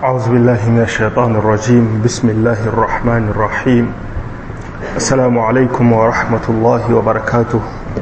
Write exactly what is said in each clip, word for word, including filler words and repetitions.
أعوذ بالله من الشيطان الرجيم. بسم الله الرحمن الرحيم. السلام عليكم ورحمة الله وبركاته.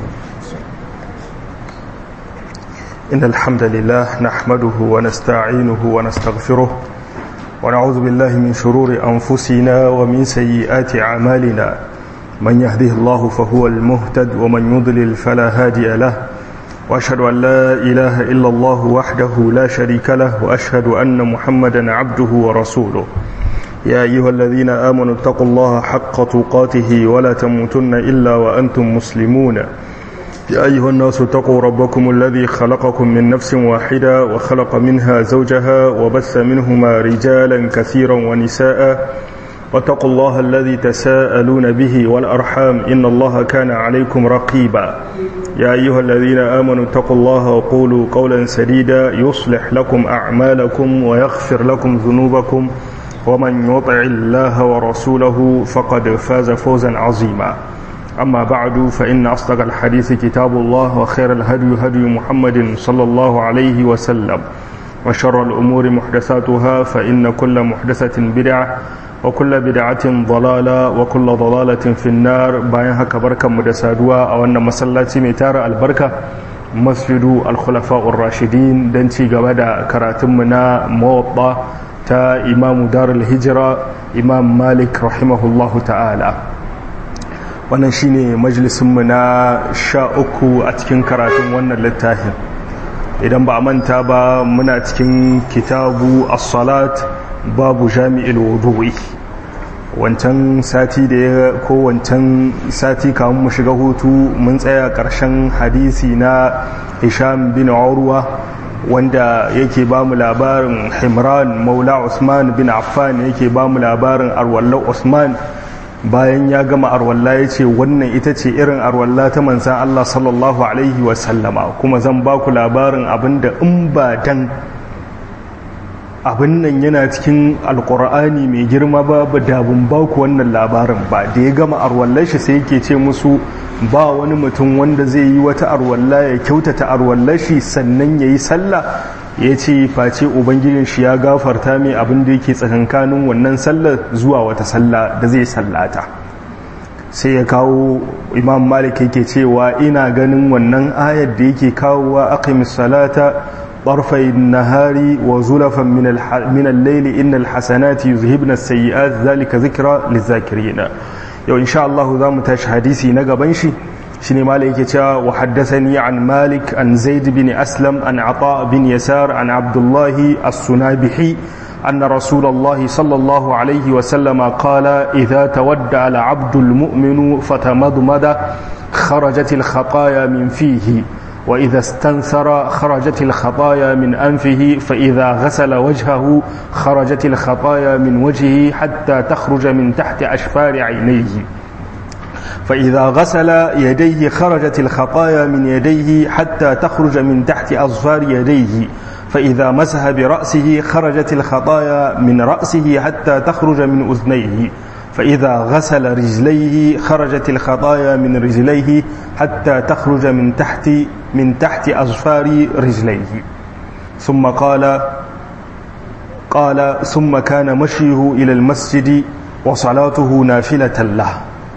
إن الحمد لله نحمده ونستعينه ونستغفره ونعوذ بالله من شرور أنفسنا ومن سيئات أعمالنا. من يهده الله فهو المهتد ومن يضلل فلا هادي له، وأشهد أن لا إله إلا الله وحده لا شريك له، وأشهد أن محمدا عبده ورسوله. يا أيها الذين آمنوا اتقوا الله حق تقاته ولا تموتن إلا وأنتم مسلمون. يا أيها الناس اتقوا ربكم الذي خلقكم من نفس واحدة وخلق منها زوجها وبث منهما رجالا كثيرا ونساء، واتقوا الله الذي تساءلون به والأرحام إن الله كان عليكم رقيبا. يا أيها الذين آمنوا اتقوا الله وقولوا قولا سديدا يصلح لكم أعمالكم ويغفر لكم ذنوبكم، ومن يطع الله ورسوله فقد فاز فوزا عظيما. أما بعد، فإن أصدق الحديث كتاب الله، وخير الهدي هدي محمد صلى الله عليه وسلم، وشر الأمور محدثاتها، فإن كل محدثة بدعة وكل بدعة ضلالة وكل ضلالة في النار. bayan haka barkanmu da saduwa a wannan masallaci mai tara albarka, masjidu al-khulafa'ur rashidin, dan ci gaba da karatunmu na muwatta ta imamu darul hijra imam malik rahimahullahu ta'ala. wannan shine majalisunmu na sha uku a cikin karatun wannan littafin. idan ba a manta ba, muna cikin kitabu as-salat babu jami'il wudu'i. wancan sati da ya ko wancan sati kamun mu shiga hutu mun tsaya ƙarshen hadisi na Hisham bin Urwa, wanda yake ba mu labarin Himran maula Usman bin Affan, yake ba mu labarin arwallar Usman. bayan ya gama arwalla ya ce wannan ita ce irin arwalla ta manzan Allah sallallahu alaihi wasallama, kuma zan ba ku labarin abinda in ba dan abin nan yana cikin alkur'ani mai girma ba da bin ba ku wannan labarin ba. da ya gama arwallar shi sai yake ce musu ba wani mutum wanda zai yi wata arwalla ya kyautata arwallar shi sannan ya yi sallah, ya ce face ubangijin shi ya gafarta mai abin da yake tsakankanin wannan sallar zuwa wata sallah da zai sallata. sai ya kawo imam malik yake cewa ina ganin wannan ayar da yake kawowa aqimis salata طرفي النهار وزلفا من من الليل إن الحسنات يذهبن السيئات ذلك ذكرى للذاكرين. يو إن شاء الله ذا متاش حديثي نقبنشي شني مالك وحدثني عن مالك عن زيد بن أسلم عن عطاء بن يسار عن عبد الله السنابحي أن رسول الله صلى الله عليه وسلم قال إذا تودع العبد المؤمن فتمضمد خرجت الخطايا من فيه، وإذا استنثر خرجت الخطايا من أنفه، فإذا غسل وجهه خرجت الخطايا من وجهه حتى تخرج من تحت أشفار عينيه، فإذا غسل يديه خرجت الخطايا من يديه حتى تخرج من تحت أظفار يديه، فإذا مسح برأسه خرجت الخطايا من رأسه حتى تخرج من أذنيه، فإذا غسل رجليه خرجت الخطايا من رجليه حتى تخرج من تحت من تحت أظفار رجليه. ثم قال قال ثم كان مشيه إلى المسجد وصلاته نافلة له.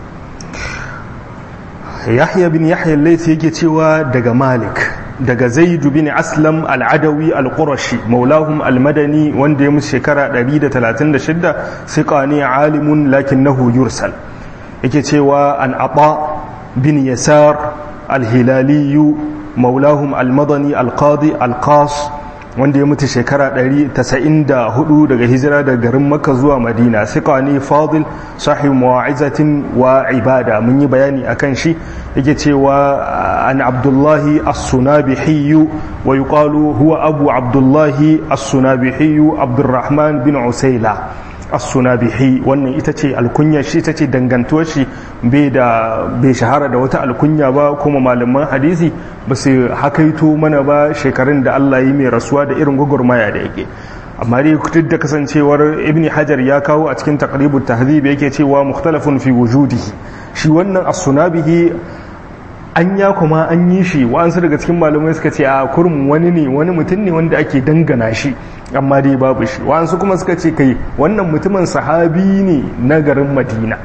يحيى بن يحيى الليثي yake cewa daga Malik, daga Zaid bin Aslam al-Adawi al-Qurashi maulahum al-Madani, wanda ya musu shekara ɗari da talatin da shida, siqa ne alimun lakinnahu yursal. yake cewa an Ata bin Yasar al-Hilali maulahum al-Madani al-Qadi al-Qas, wanda ya mutu shekara ɗari da tasa'in da hudu daga hijira daga garin Makka zuwa Madina. siqa ne fadil sahih muwa'izatin wa ibada, mun yi bayani akan shi. yake cewa an Abdullahi as-Sunabihi wa yuqalu huwa abu Abdullahi as-Sunabihi Abdurrahman bin Usayla as-Sunabihi. wannan ita ce alkunya shi, ita ce dangantuwar shi, bai da bai shahara da wata alkunya ba, kuma malaman hadisi ba su hakaito mana ba shekarun da Allah yi mai rasuwa da irin gwagwarmaya da yake. amma dai duk da kasancewar Ibn Hajar ya kawo a cikin Taqribut Tahdhib yake cewa mukhtalafun fi wujudihi, shi wannan as-Sunabihi anya kuma an yi shi wa'ansu daga cikin malamai suka ce a kurum wani ne wani mutum ne wanda ake dangana shi amma dai babu shi wa'ansu kuma suka ce kai wannan mutumin sahabi ne na garin Madina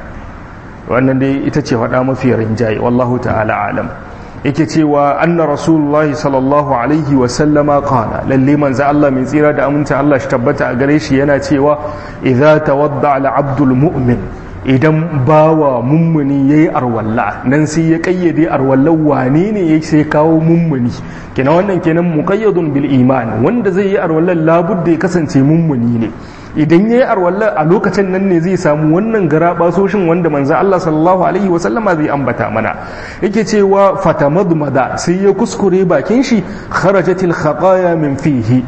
wannan dai ita ce faɗa mafi rinjaye wallahu ta'ala alam yake cewa anna rasulullahi sallallahu alaihi wa sallama qala lalle manzo Allah mai tsira da aminta Allah shi tabbata a gare shi yana cewa idza tawadda al-abdul mu'min idan bawa mummuni yayi arwalla nan sai ya kayyade arwallan wane ne yake sai kawo mummuni kenan wannan kenan muqayyadun bil iman wanda zai yi arwallan labudda ya kasance mummuni ne idan yayi arwalla a lokacin nan ne zai samu wannan garabasoshin wanda manzo Allah sallallahu alaihi wasallama zai ambata mana yake cewa fatamadmada sai ya kuskure bakin shi kharajatil khataya min fihi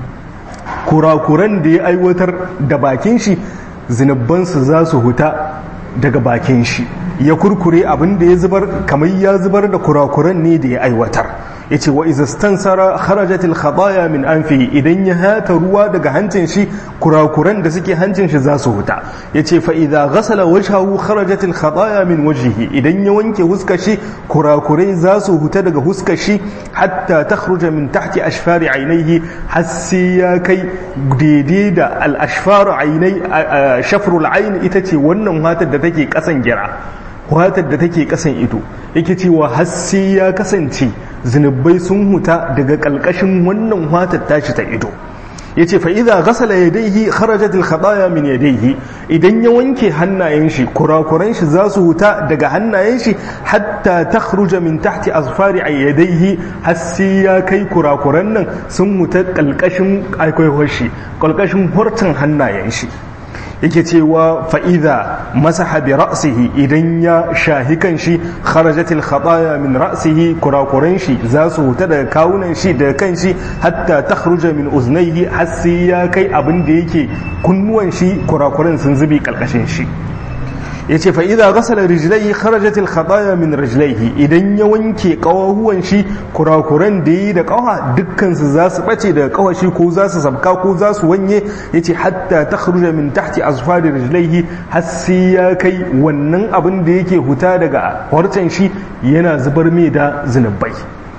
kurakuran da ya aiwatar da bakin shi zinubansu za su huta daga bakin shi ya kurkure abin da ya zubar kamar ya zubar da kurakuran ne da ya aiwatar yace wa iza stansara kharajatil khataaya min anfihi idan ya hata ruwa daga hancin shi kurakuran da suke hancin shi za su huta yace fa idza ghasala wajhahu kharajatil khataaya min wajhihi idan ya wanke huskar shi kurakurai za su huta daga huskar shi hatta takhruja min tahti ashfari ainihi hasi ya kai daidai da al ashfar ainai shafrul ain ita ce wannan hatar da take kasan gira hatar da take kasan ido yake cewa hasi ya kasance zunubai sun huta daga kalkashin wannan hatar tashi ta ido yace fa idza ghasala yadayhi kharajat al khataaya min yadayhi idan ya wanke hannayen shi kurakuran shi za su huta daga hannayen shi hatta takhruja min tahti azfari yadayhi hasi ya kai kurakuran nan sun huta kalkashin aikaiwar shi kalkashin hurtun hannayen shi yake cewa fa'iza masaha bi ra'sihi idan ya shahi kan shi kharajatil khataya min ra'sihi kurakuran shi za su huta daga kawunan shi daga kan shi hatta takhruja min uznaihi hasi ya kai abin da yake kunnuwan shi kurakuran sun zubi kalkashin shi yace fa idza ghasala rijlaihi kharajatil khataya min rijlaihi idan ya wanke kawahuwan shi kurakuran da yi da kawa dukkan su za su bace daga kawar shi ko za su sabka ko za su wanye yace hatta takhruja min tahti azfari rijlaihi hasi ya kai wannan abin da yake huta daga harcen shi yana zubar mai da zinubai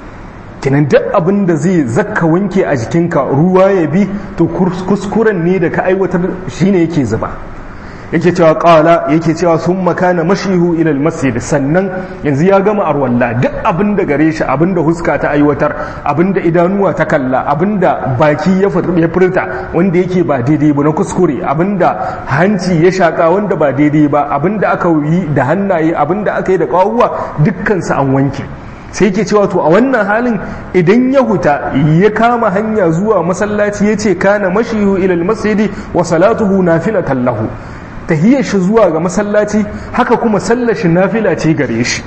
kinan duk abin da zai zakka wanke a jikinka ruwa ya bi to kuskuren ne da ka aiwatar shine yake zuba yake cewa qala yake cewa summa kana mashihu ila almasjid sannan yanzu ya gama arwalla duk abin da gare shi abin da huska ta aiwatar abin da idanuwa ta kalla abin da baki ya furta wanda yake ba daidai ba na kuskure abin da hanci ya shaka wanda ba daidai ba abin da aka yi da hannaye abin da aka yi da kawuwa dukkan su an wanke sai yake cewa to a wannan halin idan ya huta ya kama hanya zuwa masallaci yace kana mashihu ila almasjid wa salatuhu nafilatan lahu tahiyar shi zuwa ga masallaci haka kuma sallar shi nafila ce gare shi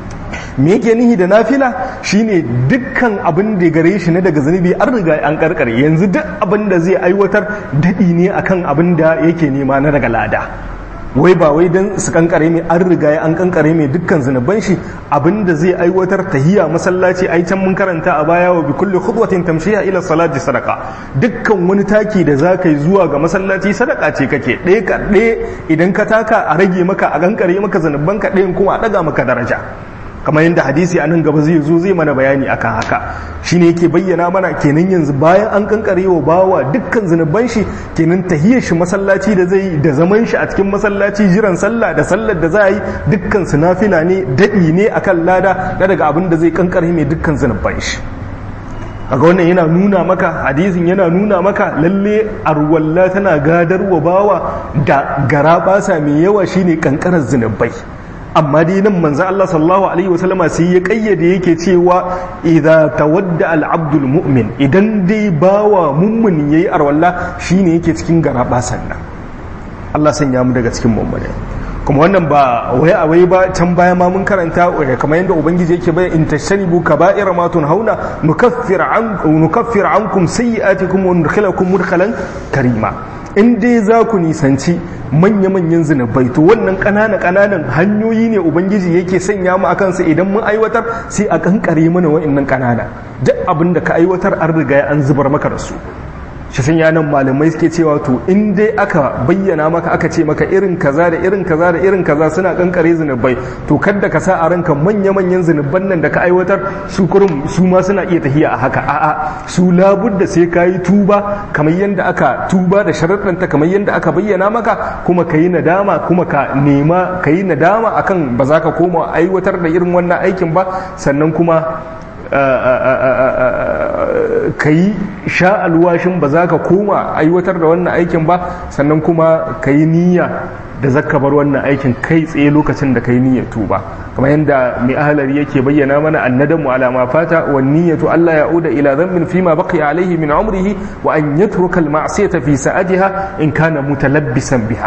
me yake nihi da nafila shine dukkan abin da gare shi na daga zunubi an riga an karkare yanzu duk abin da zai aiwatar dadi ne akan abin da yake nema na daga lada wai ba wai dan su kankare mai an riga an kankare mai dukkan zunuban shi abinda zai aiwatar tahiyya masallaci ai can mun karanta a baya wa bi kulli khutwatin tamshiha ila salati sadaqa dukkan wani taki da zaka yi zuwa ga masallaci sadaka ce kake ɗaya ka ɗaya idan ka taka a rage maka a kankare maka zunuban ka ɗayan kuma a daga maka daraja kamar yadda hadisi a nan gaba zai zo zai mana bayani akan haka shine yake bayyana mana kenan yanzu bayan an kankare wa bawa dukkan zunuban shi kenan tahiyar shi masallaci da zai da zaman shi a cikin masallaci jiran sallah da sallar da za yi dukkan su nafila ne dadi ne akan lada na daga abin da zai kankare mai dukkan zunuban shi kaga wannan yana nuna maka hadisin yana nuna maka lalle arwalla tana gadarwa bawa da garabasa mai yawa shine kankarar zunubai amma dai nan manzo Allah sallallahu alaihi wasallama sai ya kayyade yake cewa idza tawadda al-abdul mu'min idan dai bawa mu'min yayi arwalla shine yake cikin garaba sannan Allah sanya mu daga cikin mu'mini kuma wannan ba wai a wai ba can baya ma mun karanta kamar yadda ubangiji yake bayan in tashanibu kaba'ira ma tunhauna nukaffir an nukaffir ankum sayyi'atikum wa nudkhilakum mudkhalan karima in dai za ku nisanci manya-manyan zunubai to wannan ƙananan-ƙananan hanyoyi ne ubangiji yake sanya mu akan su idan mun aiwatar sai a kankare mana wa'annan ƙanana duk abin da ka aiwatar an riga an zubar maka da su shi sun yanan malamai suke cewa to in dai aka bayyana maka aka ce maka irin kaza da irin kaza da irin kaza suna kankare zunubai, to kadda ka sa a ranka manya-manyan zunuban nan da ka aiwatar su kurum su ma suna iya tahiya a haka, a'a su labudda sai ka yi tuba kamar yadda aka tuba da sharaɗanta kamar yadda aka bayyana maka, kuma ka yi nadama kuma ka nema ka yi nadama akan ba za ka koma aiwatar da irin wannan aikin ba, sannan kuma ka yi sha alwashin ba za ka koma aiwatar da wannan aikin ba, sannan kuma ka yi niyya da zaka bar wannan aikin kai tsaye lokacin da ka yi niyyar tuba, kamar yadda mai ahalari yake bayyana mana annadamu ala ma fata wa niyyatu Allah ya'uda ila dhanbin fima baqiya alayhi min umrihi wa an yatruka al-ma'siyata fi sa'atiha in kana mutalabbisan biha.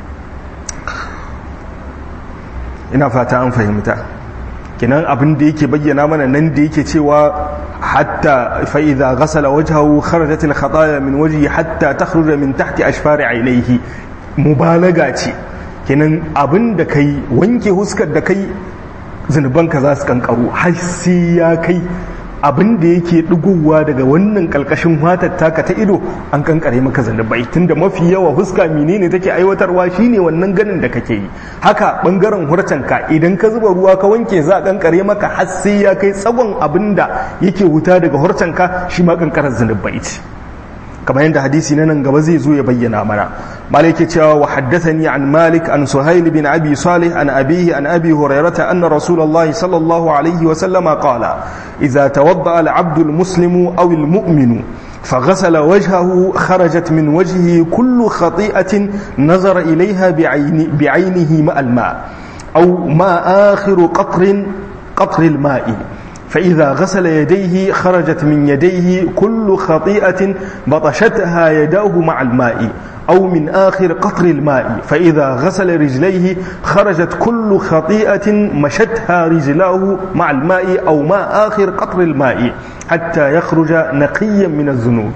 ina fata an fahimta. kinan abin da yake bayyana mana nan da yake cewa hatta fa idza ghasala wajhahu kharajat al khataya min wajhi hatta takhruja min tahti ashfari ainihi, mubalaga ce. kinan abin da kai wanke huskar da kai zunubanka za su kankaru har sai ya kai abin da yake digowa daga wannan kalkashin fatar taka ta ido an kankare maka zanubai, tunda mafi yawa huska menene take aiwatarwa shine wannan ganin da kake yi. haka bangaren hurtanka idan ka zuba ruwa ka wanke za a kankare maka har sai ya kai tsagon abin da yake huta daga hurtanka, shi ma kankarar zanubai ce, kamar yadda hadisi na nan gaba zai zo ya bayyana mana. malik yake cewa wa haddathani an malik an suhail bin abi salih an abihi an abi hurairah anna rasulullahi sallallahu alaihi wa sallama qala idza tawadda al abdu al muslimu aw al mu'minu فغسل وجهه خرجت من وجهه كل خطيئة نظر إليها بعين بعينه مع الماء أو ما آخر قطر قطر الماء فإذا غسل يديه خرجت من يديه كل خطيئة بطشتها يداه مع الماء أو من آخر قطر الماء فإذا غسل رجليه خرجت كل خطيئة مشتها رجلاه مع الماء أو ما آخر قطر الماء حتى يخرج نقيا من الذنوب.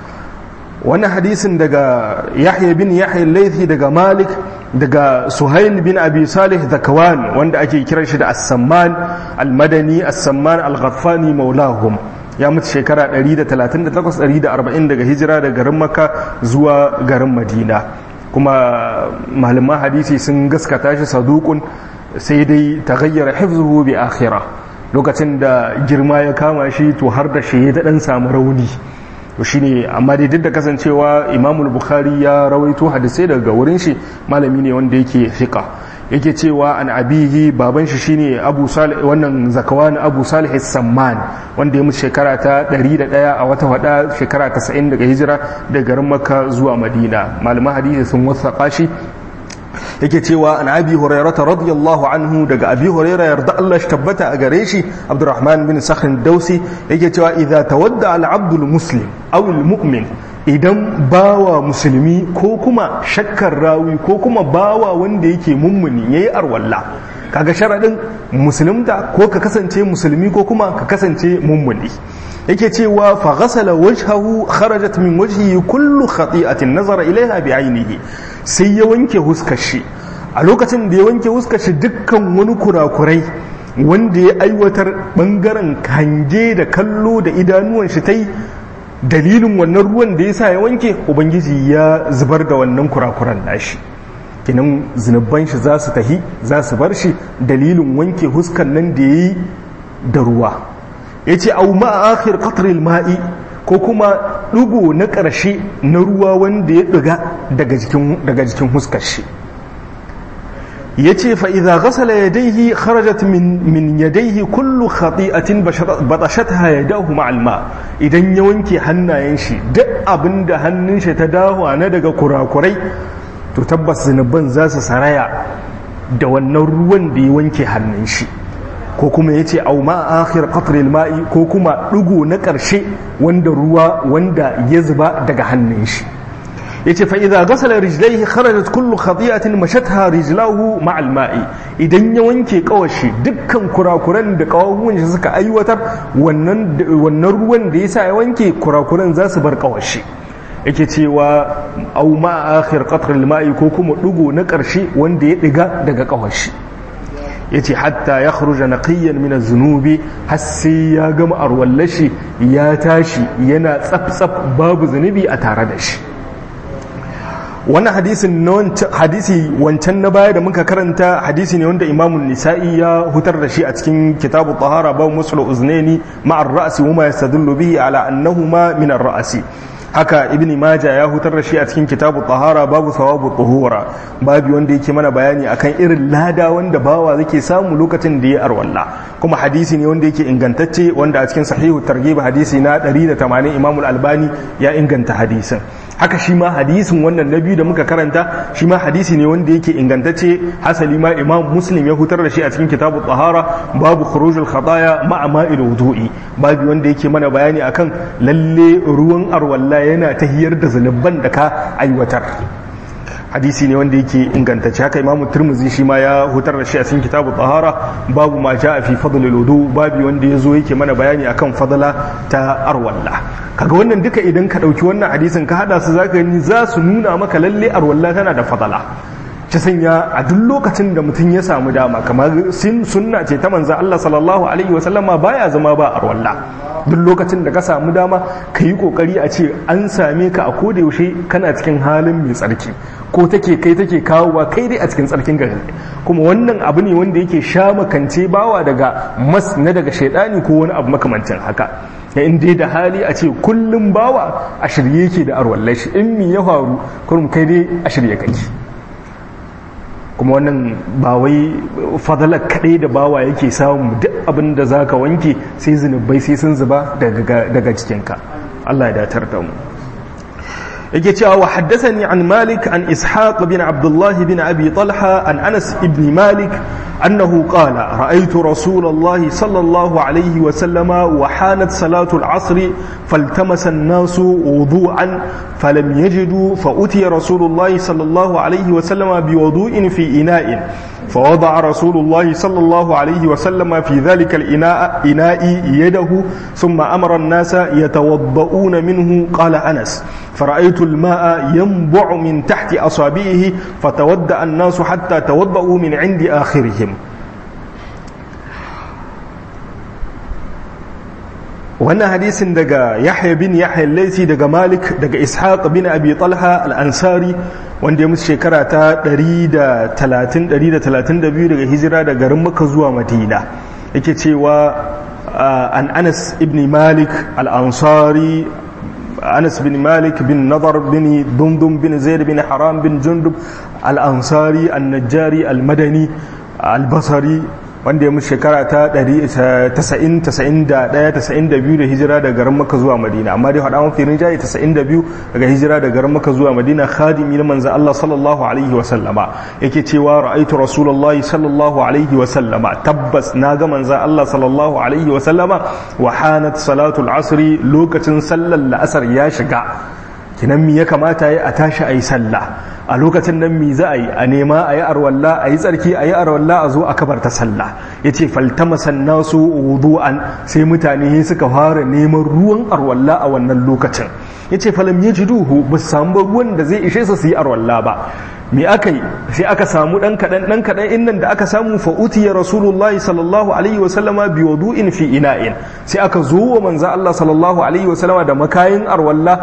wani hadisin daga Yahya bin Yahya al-Laythi daga Malik daga Suhail bin Abi Salih Zakwan wanda ake kiran shi da As-Samman al-Madani As-Samman al-Ghaffani maulahum, ya mutu shekara ɗari da talatin da takwas ɗari da arba'in daga hijira daga garin Makka zuwa garin Madina, kuma malaman hadisi sun gaskata shi saduqun, sai dai taghayyara hifzuhu bi akhirah, lokacin da girma ya kama shi to har da shi ya dan samu rauni to shine, amma dai duk da kasancewa Imamul Bukhari ya rawaito hadisai daga wurin shi, malami ne wanda yake fiqa. yake cewa an abihi baban shi shine Abu Salih, wannan Zakwan Abu Salih as-Samman wanda ya mutu shekara ta ɗari da ɗaya a wata wada shekara tasa'in daga hijira daga garin Makka zuwa Madina. Malaman hadisi sun wasaqa shi. yake cewa an abi hurairah radiyallahu anhu daga abi hurairah yarda Allah shi tabbata a gare shi Abdurrahman bin Sakhr Dausi yake cewa idza tawadda al-abdul muslim aw al-mu'min, idan bawa musulmi ko kuma shakkar rawi ko kuma bawa wanda yake mummuni yayi arwalla, kaga sharadin musulunta ko ka kasance musulmi ko kuma ka kasance mummuni. yake cewa fa ghasala wajhahu kharajat min wajhihi kullu khati'atin nazara ilaiha bi ainihi, sai ya wanke huskar shi. a lokacin da ya wanke huskar shi dukkan wani kurakurai wanda ya aiwatar bangaren hange da kallo da idanuwan shi tai, dalilin wannan ruwan da ya sa ya wanke, ubangiji ya zubar da wannan kurakuran nashi. kinan zunuban shi za su tahi, za su bar shi dalilin wanke huskar nan da ya yi da ruwa. ya ce au ma'akhir qatril ma'i, ko kuma ɗigo na ƙarshe na ruwa wanda ya ɗiga daga jikin huskar shi. ya ce fa'iza gasala ya daihi kharajat min ya daihi kullu khati'atin batashata ya dahu ma'alma, idan ya wanke hannayen shi duk abin da hannun shi ta dahu na daga kurakurai, to tabbas zunuban za su saraya da wannan ruwan da ya wanke hannun shi. ko kuma ya ce au ma akhir qatril ma'i, ko kuma ɗigo na ƙarshe wanda ruwa wanda ya zuba daga hannun shi. ya ce fa'iza gasala rijlaihi kharajat kullu khati'atin mashatha rijlahu ma'al ma'i, idan ya wanke kawashi dukkan kurakuran da kawahuwan shi suka aiwatar, wannan ruwan da ya sa ya wanke kurakuran za su bar kawashi. yake cewa au ma akhir qatril ma'i, ko kuma ɗigo na ƙarshe wanda ya ɗiga daga kawashi. yace hatta yakhruja naqiyan min az-zunubi har sai ya gama arwallashi ya tashi yana tsaf-tsaf babu zunubi a tare da shi. wannan hadisin hadisi wancan na baya da muka karanta hadisi ne wanda imamun nisa'i ya hutar da shi a cikin kitabu tahara babu musul uznaini ma'ar ra'si wa ma yastadullu bihi ala annahuma min ar-ra'si. haka ibn maja ya hutar da shi a cikin kitabu tahara babu thawabu tuhura, babu wanda yake mana bayani akan irin lada wanda bawa zake samu lokacin da ya arwalla. kuma hadisi ne wanda yake ingantacce, wanda a cikin sahihu targhib hadisi na ɗari da tamanin Imam al-Albani ya inganta hadisin. haka shi ma hadisin wannan na biyu da muka karanta shi ma hadisi ne wanda yake ingantacce, hasali ma Imam Muslim ya hutar da shi a cikin kitabu tahara babu khurujul khataya ma'a ma'il wudu'i, babu wanda yake mana bayani akan lalle ruwan arwalla yana tahiyar da zunuban da ka aiwatar. hadisi ne wanda yake ingantacce. haka Imam Tirmidhi shi ma ya hutar da shi a cikin kitabu tahara babu ma ja'a fi fadlil wudu, babu wanda yazo yake mana bayani akan fadla ta arwalla. kaga wannan duka idan ka dauki wannan hadisin ka hada su zaka gani za su nuna maka lalle arwalla tana da fadala. ta sanya a duk lokacin da mutum ya samu dama, kamar sin sunna ce ta manzo Allah sallallahu alaihi wasallama baya zama ba arwalla. duk lokacin da ka samu dama ka yi kokari a ce an same ka a koda yaushe kana cikin halin mai tsarki, ko take kai take kawowa kai dai a cikin tsarkin gari. kuma wannan abu ne wanda yake sha makance bawa daga mas na daga shaidani ko wani abu makamancin haka. ya in dai da hali a ce kullum bawa a shirye yake da arwallai shi, in mi ya faru kurum kai dai a shirye kake. kuma wannan ba wai fadalar kaɗai da bawa yake samu duk abin da za ka wanke sai zunubai sai sun zuba daga cikinka. Allah ya datar da mu. yake cewa wa haddathani an Malik an Ishaq bin Abdullah bin Abi Talha an Anas ibn Malik أنه قال رأيت رسول الله صلى الله عليه وسلم وحانت صلاة العصر فالتمس الناس وضوءا فلم يجدوا فأتي رسول الله صلى الله عليه وسلم بوضوء في إناء فوضع رسول الله صلى الله عليه وسلم في ذلك الإناء إناء يده ثم أمر الناس يتوضؤون منه. قال أنس فرأيت الماء ينبع من تحت أصابعه فتودأ الناس حتى توضؤوا من عند آخرهم. wannan hadisin daga Yahya bin Yahya al-Laythi daga Malik daga Ishaq bin Abi Talha al-Ansari wanda ya musu shekara ta ɗari da talatin da biyu daga hijira daga garin Makka zuwa Madina. yake cewa an Anas ibn Malik al-Ansari, Anas bin Malik bin Nadar bin Dumdum bin Zaid bin Haram bin Jundub al-Ansari an-Najjari al-Madani al-Basri wanda ya mutu shekara ta tasa'in, tasa'in da ɗaya, tasa'in da biyu da hijira daga garin Makka zuwa Madina. amma dai hada mafi rinjaye tasa'in da biyu daga hijira daga garin Makka zuwa Madina, khadimi na manzo Allah sallallahu alaihi wa sallama. yake cewa ra'aitu rasulullahi sallallahu alaihi wa sallama, tabbas naga manzo Allah sallallahu alaihi wa sallama wa hanat salatul asri, lokacin sallar la'asar ya shiga. kinan mi ya kamata yi a tashi ayi sallah a lokacin nan mi za a yi a nema a yi arwalla a yi tsarki a yi arwalla a zo a kabarta sallah. ya ce faltamasan nasu wudu'an, sai mutane suka fara neman ruwan arwalla a wannan lokacin. ya ce falam ya ji duhu ba su samu ruwan da zai ishe su su yi arwalla ba. me aka yi sai aka samu ɗan kaɗan ɗan kaɗan innan da aka samu fa'utiya rasulullahi sallallahu alaihi wasallama bi wudu'in fi ina'in, sai aka zo wa manzo Allah sallallahu alaihi wasallama da makayin arwalla,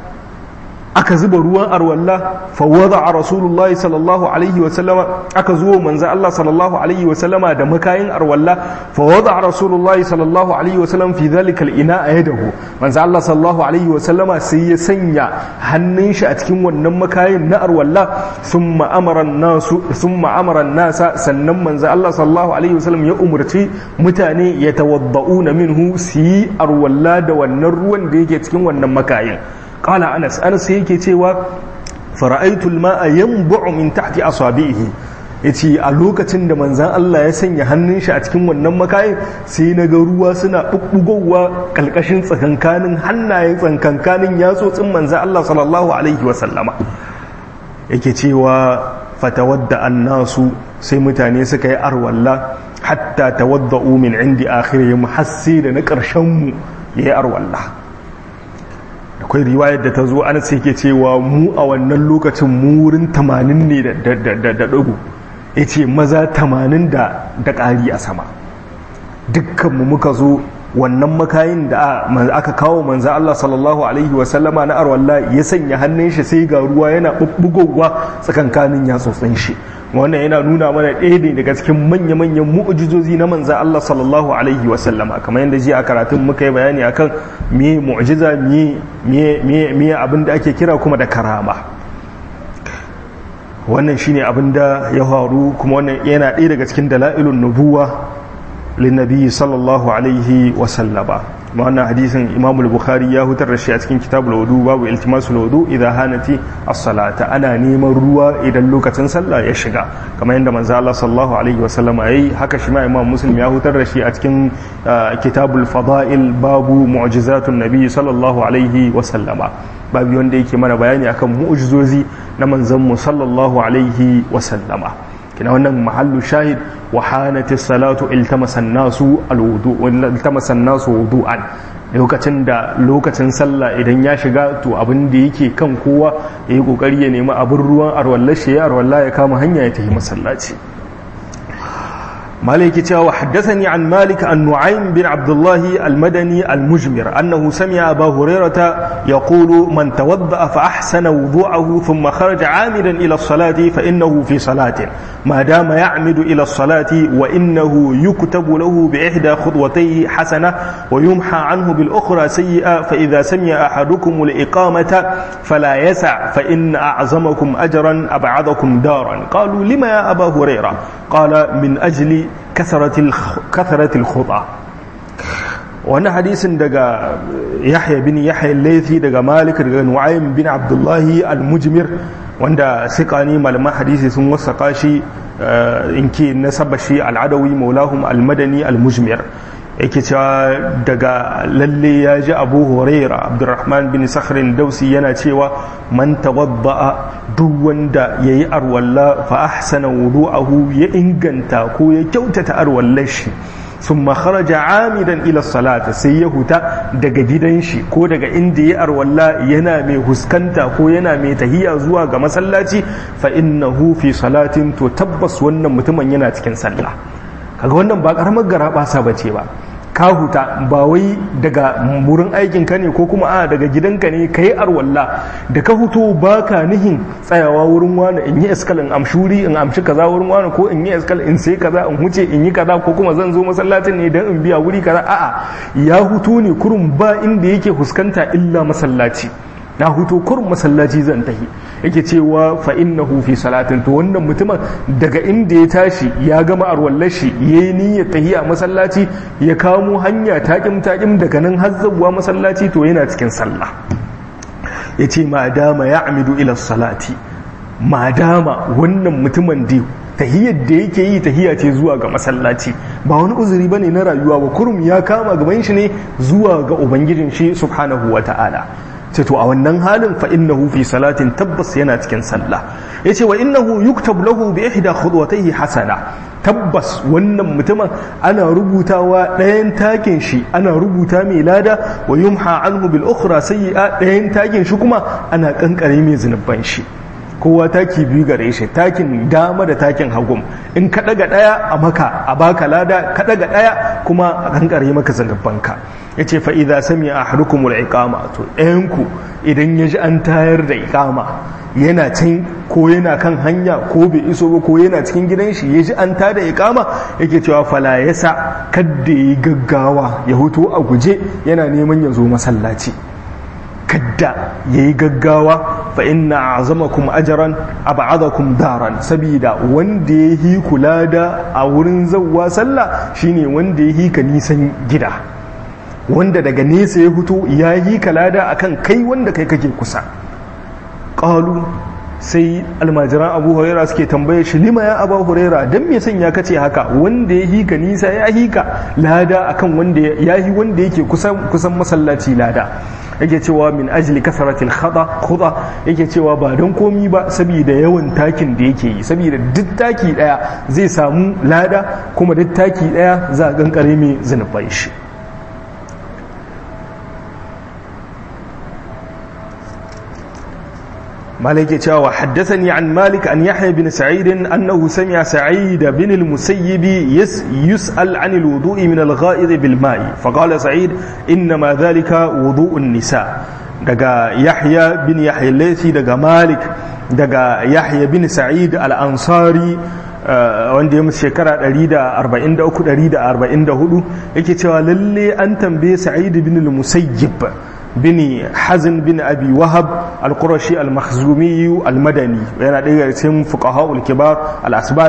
aka zuba ruwan arwalla. fa wada'a rasulullahi sallallahu alaihi wa sallama, aka zo manzo Allah sallallahu alaihi wa sallama da makayin arwalla. fa wada'a rasulullahi sallallahu alaihi wa sallam fi dhalika al-ina'a yadahu, manzo Allah sallallahu alaihi wa sallama sai ya sanya hannun shi a cikin wannan makayin na arwalla. thumma amara an-nasu thumma amara an-nasa, sannan manzo Allah sallallahu alaihi wa sallam ya umurci mutane ya tawadda'una minhu, su yi arwalla da wannan ruwan da yake cikin wannan makayin. Kala Anas, Anas yake cewa fara'aitul ma'a yanbu'u min tahti asabihi, yace a lokacin da manzon Allah ya sanya hannun shi a cikin wannan makayin, sai naga ruwa suna bubbugowa kalkashin tsakankanin hannayen tsakankanin yatsotsin manzon Allah sallallahu alaihi wa sallama. yake cewa fatawadda annasu, sai mutane suka yi arwalla hatta tawadda'u min indi akhirihim, hasi da na karshen mu yayi arwalla. akwai riwayar da ta zo Anas yake cewa mu a wannan lokacin mu wurin tamanin ne da dago. yace maza tamanin da da ƙari a sama. Dukkanmu muka zo wannan makayin da aka kawo manzo Allah sallallahu alaihi wasallama na arwalla ya sanya hannun shi sai ga ruwa yana bubbugowa tsakankanin yatsotsin shi. Wannan yana nuna mana ɗaya ne daga cikin manya-manyan mu'jizozi na manzo Allah sallallahu alaihi wasallama, kamar yadda ji a karatun muka yi bayani akan me mu'jiza me me me abin da ake kira kuma da karama. Wannan shine abin da ya faru, kuma wannan yana ɗaya daga cikin dalailun nubuwa للنبي صلى الله عليه وسلم. معنى حديث إمام البخاري يهوتر الشيء أتكين كتاب الوضوء باب التماس الوضوء إذا هانت الصلاة أنا نيم الروا إذا اللوكة صلى يشجع كما عندما زال الله صلى الله عليه وسلم أي حكى شماء إمام مسلم يهوتر الشيء أتكين كتاب الفضائل باب معجزات النبي صلى الله عليه وسلم. باب يوندي كما بياني أكم معجزوزي نمن زم صلى الله عليه وسلم. kina wannan mahallu shahid wa hanatis salatu iltamasa nasu alwudu iltamasa nasu wudu'an, lokacin da lokacin sallah idan ya shiga to abin da yake kan kowa yayi kokari ya nemi abin ruwan arwallashi ya arwalla ya kama hanya ya tafi masallaci. مالك تشاو حدثني عن مالك عن نعيم بن عبد الله المدني المجمر أنه سمع أبا هريرة يقول من توضأ فأحسن وضوءه ثم خرج عامدا إلى الصلاة فإنه في صلاة ما دام يعمد إلى الصلاة وإنه يكتب له بإحدى خطوتيه حسنة ويمحى عنه بالأخرى سيئة فإذا سمع أحدكم الإقامة فلا يسع فإن أعظمكم أجرا أبعدكم دارا. قالوا لما يا أبا هريرة؟ قال من أجل كثرة الخطأ. وانا حديث دقى يحيى بن يحيى الليثي دقى مالك دقى نعيم بن عبد الله المجمر wanda siƙani malaman hadisi sun wasaƙa shi in ke nasaba shi al'adawi maulahum al-madani al-mujmir, yake cewa daga lalle ya ji abu huraira abdurrahman bin sakhrin dausi yana cewa man tawadda'a duk wanda yayi arwalla fa ahsana wudu'ahu ya inganta ko ya kyautata arwallar shi summa kharaja amidan ila salati sai ya huta daga gidan shi ko daga inda ya arwalla yana mai huskanta ko yana mai tahiya zuwa ga masallaci fa innahu fi salatin, to tabbas wannan mutumin yana cikin sallah. Kaga wannan ba karamar garabasa bace ba, ka huta ba wai daga wurin aikin ka ne ko kuma a daga gidanka ne kai arwalla da ka huto baka nihin tsayawa wurin wani in yi iskal in amshuri in amshi kaza wurin wani ko in yi iskal in sai kaza in huce in yi kaza ko kuma zan zo masallacin ne dan in biya wuri kaza, a'a ya huto ne kurum ba inda yake fuskanta illa masallaci. Na huto kurum masallaci zan tahi, yake cewa fa innahu fi salatin, to wannan mutumin daga inda ya tashi ya gama arwallar shi yayi niyyar tahiya masallaci ya kamo hanya takim takim daga nan har zuwa masallaci to yana cikin sallah. Yace ma dama ya'midu ila salati, ma dama wannan mutumin da tahiyyar da yake yi tahiyya ce zuwa ga masallaci, ba wani uzuri bane na rayuwa ba, kurum ya kama gaban shi ne zuwa ga ubangijin shi subhanahu wata'ala. ce to a wannan halin fa innahu fi salatin, tabbas yana cikin sallah. Yace wa innahu yuktab lahu bi ihda khudwatayhi hasana, tabbas wannan mutumin ana rubutawa ɗayan takin shi ana rubuta mai lada wa yumha anhu bil ukhra sayyi'a, ɗayan takin shi kuma ana kankare mai zunuban shi. Kowa taki biyu gare shi, takin dama da takin hagum, in ka daga daya a maka a baka lada, ka daga daya kuma a kankare maka zanubanka. Yace fa idza sami'a ahadukumul iqama, to ɗayan ku idan ya ji an tayar da iqama yana can ko yana kan hanya ko bai iso ba ko yana cikin gidan shi ya ji an tada iqama, yake cewa fala yasa, kadda yi gaggawa ya huto a guje yana neman ya zo masallaci, kadda yayi gaggawa fa inna a'zamakum ajran ab'adakum daran, sabida wanda yahi kula da a wurin zawwa sallah shine wanda yahi ka nisan gida, wanda daga nesa ya fito yayi kalada akan kai wanda kai kake kusa. Qalu, sai almajiran Abu Huraira suke tambaye shi, lima ya Abu Huraira, dan me sanya kace haka, wanda yahi ka nisa ya hika lada akan wanda yahi wanda yake kusan kusan masallaci lada. Yake cewa min ajli kasratil khada khuda, yake cewa ba don komi ba saboda yawan takin da yake yi, saboda duk taki daya zai samu lada kuma duk taki daya za a kankare mai zanubai shi. مالك يتشاوى حدثني عن مالك أن يحيى بن سعيد أنه سمع سعيد بن المسيب يس يسأل عن الوضوء من الغائط بالماء فقال سعيد إنما ذلك وضوء النساء. دقى يحيى بن يحيى الليثي دقى مالك دقى يحيى بن سعيد الأنصاري wanda ya mutu shekara ɗari da arba'in da uku ɗari da arba'in da hudu yake cewa lalle an tambaye Sa'id bin al-Musayyib bin Hazn bin Abi Wahab al-Qurashi al-Makhzumi al-Madani yana daga cikin fuqaha al-kibar al-asbat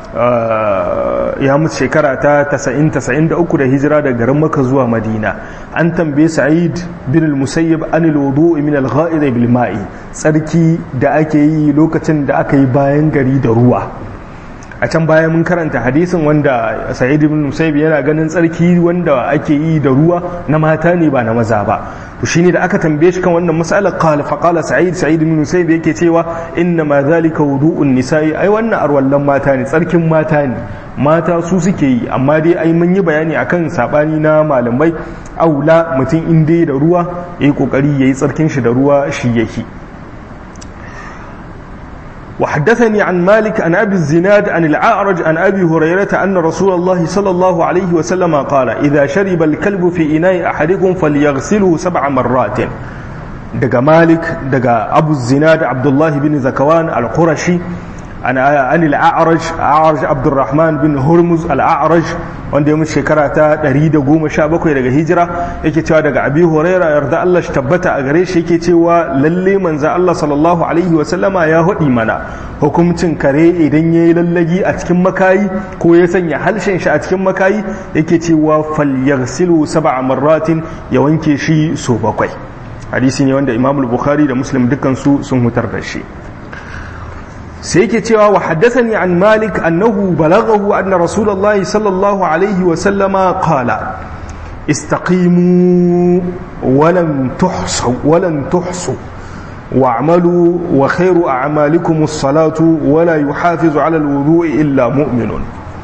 ya mutu shekara ta tasa'in tasa'in da uku da hijira daga garin Makka zuwa Madina. An tambaye Sa'id bin al-Musayyib an al-wudu' min al-gha'id bil ma'i, tsarki da ake yi lokacin da aka yi bayan gari da ruwa. A can baya mun karanta hadisin wanda Sa'id ibn Musayyib yana ganin tsarki wanda ake yi da ruwa na mata ne ba na maza ba. To shine da aka tambaye shi kan wannan mas'alar qala fa qala Sa'id Sa'id ibn Musayyib yake cewa inna ma zalika wudu'un nisa'i, ai wannan arwallan mata ne, tsarkin mata ne, mata su suke yi. Amma dai ai mun yi bayani akan sabani na malamai, aula mutum in dai da ruwa yayi kokari yayi tsarkin shi da ruwa shi yake. وحدثني عن مالك عن أبي الزناد عن الأعرج عن أبي هريرة أن رسول الله صلى الله عليه وسلم قال إذا شرب الكلب في إناء أحدكم فليغسله سبع مرات. دقى مالك دقى أبو الزناد عبد الله بن زكوان القرشي عن عن الأعرج أعرج عبد الرحمن بن هرمز الأعرج wanda ya mutu shekara ta ɗari da goma sha bakwai daga hijira yake cewa daga Abi Huraira yarda Allah shi tabbata a gare shi yake cewa lalle manzo Allah sallallahu alaihi wa sallama ya hudi mana hukuncin kare idan yayi lallagi a cikin makayi ko ya sanya halshen shi a cikin makayi yake cewa falyaghsilu sab'a marratin, ya wanke shi so bakwai. Hadisi ne wanda Imam Bukhari da Muslim dukkan su sun hutar da shi. sai yake cewa wa haddathani an Malik annahu balaghahu anna Rasulullahi sallallahu alaihi wa sallama qala istaqimu walan tuhsu walan tuhsu wa'malu wa khairu a'malikum as-salatu wa la yuhafizu 'ala al-wudu'i illa mu'minun.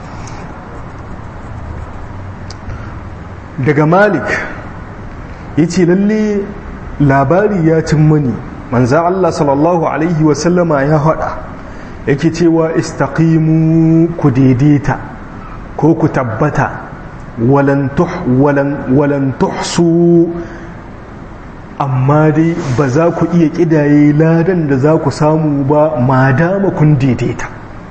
Daga Malik yace lalle labari ya cin mani manzo Allah sallallahu alaihi wa sallama ya hada yake cewa istaqimu ku daidaita ko ku tabbata walan tuh walan walan tuhsu, amma dai ba za ku iya kidaye ladan da za ku samu ba madama kun daidaita.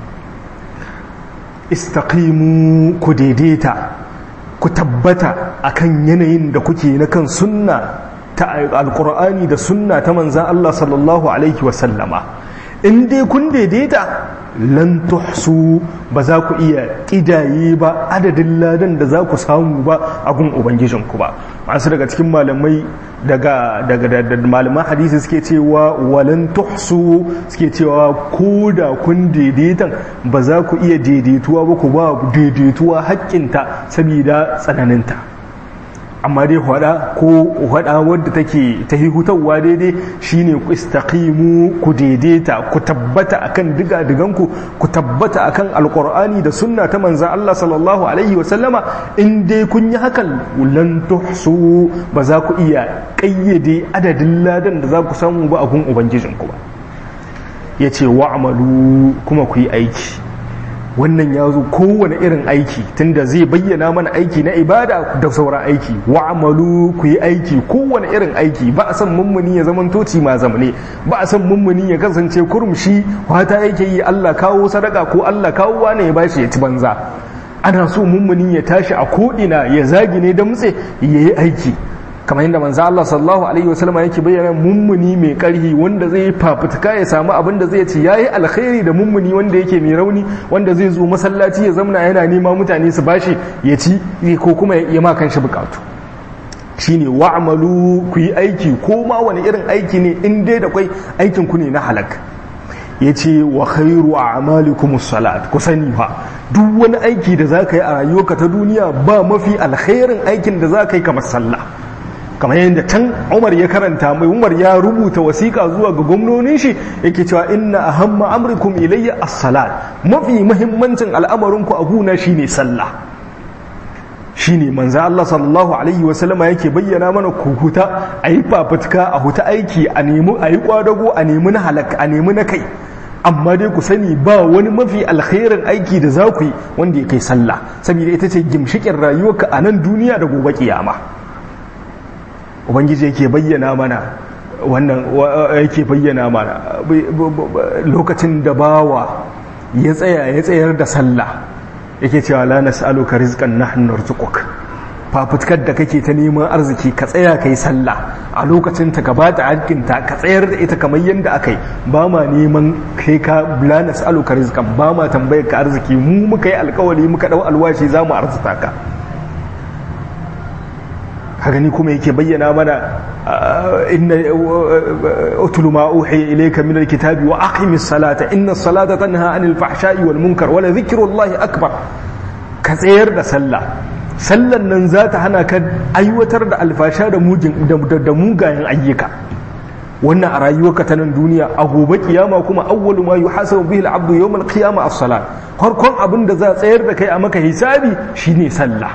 Istaqimu ku daidaita ku tabbata akan yanayin da kuke na kan sunna ta alqur'ani da sunna ta manzon Allah sallallahu alaihi wa sallama. In dai kun daidaita lan tuhsu, ba za ku iya kidaye ba adadin ladan da za ku samu ba a gun ubangijinku ba. Masu daga cikin malamai daga daga da malaman hadisi suke cewa walan tuhsu, suke cewa ko da kun daidaitan ba za ku iya daidaituwa ba, ku ba daidaituwa haƙƙinta saboda tsananinta. Amma dai hada ko hada wadda take ta hutawa daidai shine ku istaqimu ku daidaita ku tabbata akan diga diganku ku tabbata akan alqur'ani da sunna ta manzon Allah sallallahu alaihi wasallama. In dai kun yi hakan lan tuhsu, ba za ku iya kayyade adadin ladan da za ku samu ba a gun ubangijinku ba. Yace wa'malu, kuma ku yi aiki. Wannan ya zo kowane irin aiki, tunda zai bayyana mana aiki na ibada da sauran aiki. Wa'malu, ku yi aiki, kowane irin aiki. Ba a san mummuni ya zaman toci ma zamane, ba a san mummuni ya kasance kurumshi wata yake yi Allah kawo sadaka ko Allah kawo wane ya bashi ya ci banza. Ana so mummuni ya tashi a ko'ina ya zagi ne da mutse ya yi aiki, kamar yadda manzo Allah sallallahu alaihi wasallam yake bayyana mummuni mai karhi wanda zai fafutuka ya samu abin da zai ci yayi alkhairi da mummuni wanda yake mai rauni wanda zai zo masallaci ya zamna yana nema mutane su bashi ya ci ko kuma ya ma kanshi bukatu. Shine wa'malu, ku yi aiki, ko ma wani irin aiki ne in dai da kai aikin ku ne na halak. Yace wa khairu a'malikumus salat, ku sani fa duk wani aiki da zaka yi a rayuwarka ta duniya ba mafi alkhairin aikin da zaka yi kamar sallah. Kamar yadda can Umar ya karanta mai, Umar ya rubuta wasiƙa zuwa ga gwamnonin shi yake cewa inna ahamma amrikum ilayya as-salat, mafi muhimmancin al'amarinku a guna shine sallah. shine manzo Allah sallallahu alaihi wasallama yake bayyana mana ku huta ayi fafutuka a huta aiki a nemi ayi kwadago a nemi na halak a nemi na kai, amma dai ku sani ba wani mafi alkhairin aiki da za ku yi wanda ya kai sallah, saboda ita ce gimshikin rayuwarka a nan duniya da gobe kiyama. Ubangiji yake bayyana mana wannan yake bayyana mana lokacin da bawa ya tsaya ya tsayar da sallah yake cewa la nas'aluka rizqan nahnu narzuquk, fafutkar da kake ta neman arziki ka tsaya kai sallah a lokacin ta gabata hakkinta ka tsayar da ita kamar yadda akai, ba ma neman kai ka la nas'aluka rizqan, ba ma tambayar ka arziki, mu muka yi alkawari muka dau alwashi za mu arzuta ka. haka ni kuma yake bayyana mana inna utlu ma uhiya ilayka min alkitabi wa aqimis salata inna salata tanha anil fahsha'i wal munkar wa la dhikrullahi akbar. ka tsayar da sallah, sallan nan za ta hana ka aiwatar da alfasha da mugayen ayyuka, wannan a rayuwarka ta nan duniya. A gobe kiyama kuma awwalu ma yuhasabu bihi al-abdu yawm al-qiyamah as-salat, farkon abin da za tsayar da kai a maka hisabi shine sallah.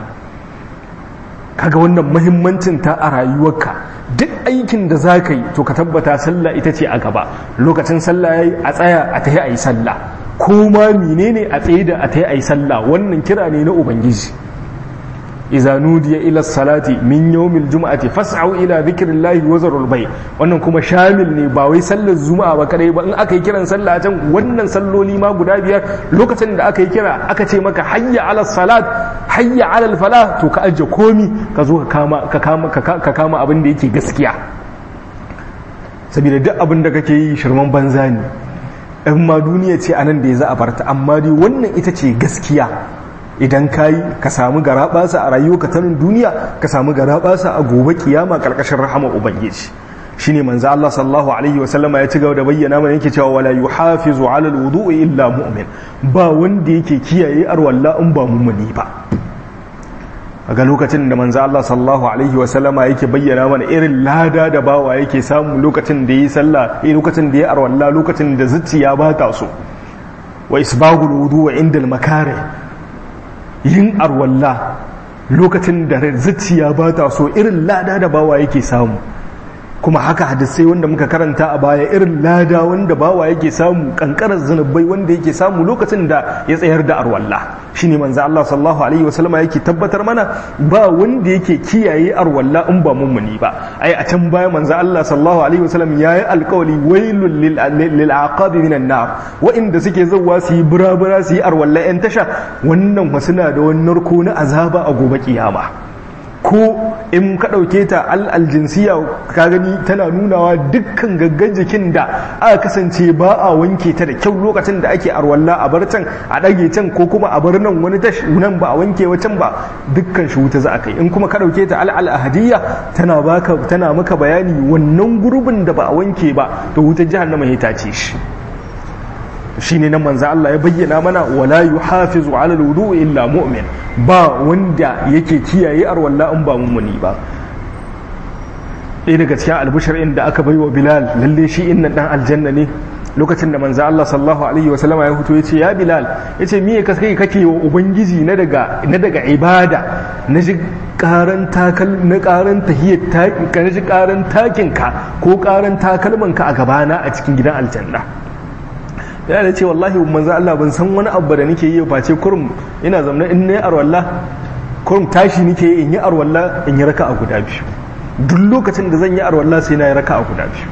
kaga wannan muhimmancin ta a rayuwarka, duk aikin da za ka yi to ka tabbata sallah ita ce a gaba. Lokacin sallah yayi a tsaya a tahi ayi sallah, ko ma menene a tsaye da a tahi ayi sallah, wannan kira ne na ubangiji. idza nudiya ila salati min yawmil jum'ati fas'au ila dhikrillahi wa zarul bay, wannan kuma shamil ne, ba wai sallar juma'a ba kadai ba. In aka yi kiran sallah can wannan salloli ma guda biyar, lokacin da aka yi kira aka ce maka hayya ala salat hayya ala falah, to ka aje komi ka zo ka kama ka kama ka kama abin da yake gaskiya, saboda duk abin da kake yi shirman banza ne. in ma duniya ce anan da ya za a barta, amma dai wannan ita ce gaskiya. idan ka yi ka samu garaɓasa a rayuwa ta nan duniya, ka samu garaɓasa a gobe kiyama ƙarƙashin rahama ubangiji. shine manzo Allah sallallahu alaihi wa sallama ya ci gaba da bayyana mana yake cewa wala yuhafizu ala alwudu'i illa mu'min, ba wanda yake kiyaye arwalla in ba mu'mini ba. ga lokacin da manzo Allah sallallahu alaihi wa sallama yake bayyana mana irin lada da bawa yake samu lokacin da yi sallah, eh lokacin da yi arwalla, lokacin da zuciya ba ta so. wa isbagul wudu'i inda al-makarih, yin arwalla lokacin da zuciya ba ta so, irin lada da bawa yake samu. kuma haka hadisai wanda muka karanta a baya, irin lada wanda bawa yake samu, kankarar zanubai wanda yake samu lokacin da ya tsayar da arwalla. shine manzo Allah sallallahu alaihi wasallama yake tabbatar mana ba wanda yake kiyaye arwalla in ba mummuni ba. ai a can baya manzo Allah sallallahu alaihi wasallam yayi alƙawli wailul lil lil aqabi minan nar, wa inda suke zawwa su yi burabura su yi arwalla yan tasha, wannan wasuna da wannan narko na azaba a gobe kiyama. ko in ka ɗauke ta al'aljinsiya ka gani tana nunawa dukkan gaggan jikin da aka kasance ba a wanke ta da kyau lokacin da ake arwalla, a bar can a ɗage can, ko kuma a bar nan wani tash nan ba a wanke wacan ba, dukkan shi wuta za a kai. In kuma ka ɗauke ta al'ahadiyya tana baka tana maka bayani wannan gurbin da ba a wanke ba to wutar jahannama ya tace shi. shine nan manzo Allah ya bayyana mana wala yuhafizu ala alwudu'i illa mu'min, ba wanda yake kiyaye arwalla in ba mummuni ba. ɗaya daga cikin albushar inda aka baiwa Bilal lalle shi inna dan aljanna ne, lokacin da manzo Allah sallallahu alaihi wa sallama ya fito yace ya Bilal, yace me kake kake wa ubangiji na daga na daga ibada, na ji karan takal na karan tahiyyat takin ka, na ji karan takin ka ko karan takalman ka a gabana a cikin gidan aljanna. yana da ce wallahi manzo Allah ban san wani abu da nake yi face kurum ina zamna in nayi arwalla kurum tashi nake yi in yi arwalla in yi raka'a guda biyu, duk lokacin da zan yi arwalla sai na yi raka'a guda biyu.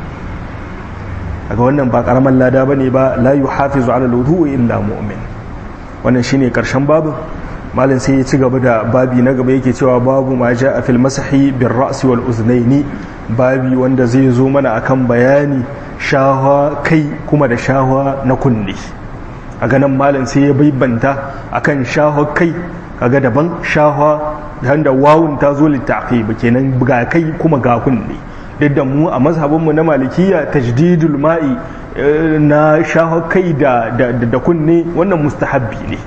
daga wannan ba karaman lada bane ba. la yuhafizu ala alwudu'i illa mu'min, wannan shine karshen babu. malin sai ya ci gaba da babi na gaba yake cewa babu ma ja'a fil masahi bir ra'si wal uznaini, babi wanda zai zo mana akan bayani shahwa kai kuma da shahwa na kunne. a ganin malin sai ya baibanta akan shahwa kai, kaga daban shahwa da wawun ta zo littaqib kenan ga kai kuma ga kunne. duk da mu a mazhabin mu na malikiya tajdidul ma'i na shahwa kai da da kunne wannan mustahabbi ne.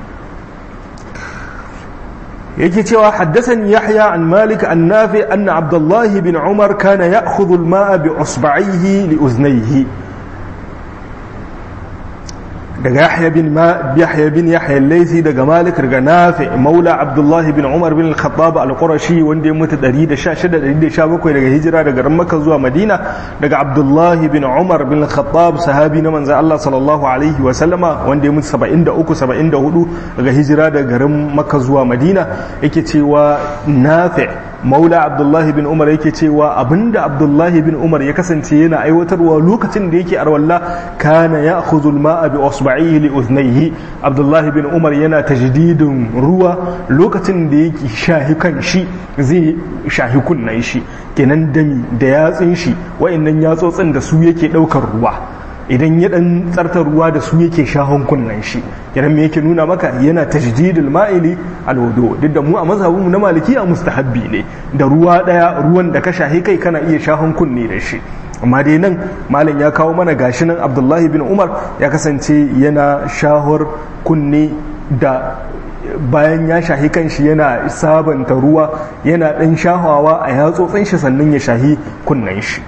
yake cewa haddathani yahya an malik an nafi anna abdullah bin umar kana ya'khudhu al-ma'a bi usba'ihi li uznayhi. daga Yahya bin Yahya bin Yahya al-Laythi daga Malik daga Nafi maula Abdullah bin Umar bin al-Khattab al-Qurashi wanda ya mutu ɗari da sha shida ɗari da sha bakwai daga hijira daga Makka zuwa Madina daga Abdullah bin Umar bin al-Khattab sahabi na manzo Allah sallallahu alaihi wa sallama wanda ya mutu saba'in da uku saba'in da hudu daga hijira daga garin Makka zuwa Madina yake cewa Nafi maula Abdullahi bin Umar yake cewa abinda Abdullahi bin Umar ya kasance yana aiwatarwa lokacin da yake arwalla kana ya'khudhu al-ma'a bi usba'ihi li udhnayhi. Abdullahi bin Umar yana tajdidin ruwa lokacin da yake shahi kan shi zai shahi kunnan shi kenan dami da yatsin shi wayannan yatsotsin da su yake daukar ruwa idan ya dan tsartar ruwa da su yake shahon kunnan shi kenan me yake nuna maka yana tajdidul ma'ili alwudu duk da mu a mazhabinmu na malikiya mustahabbi ne da ruwa daya ruwan da ka shahi kai kana iya shahon kunne da shi amma dai nan malam ya kawo mana gashi nan Abdullahi bin Umar ya kasance yana shahor kunne da bayan ya shahi kanshi yana sabanta ruwa yana dan shahawa a yatsotsin shi sannan ya shahi kunnan shi.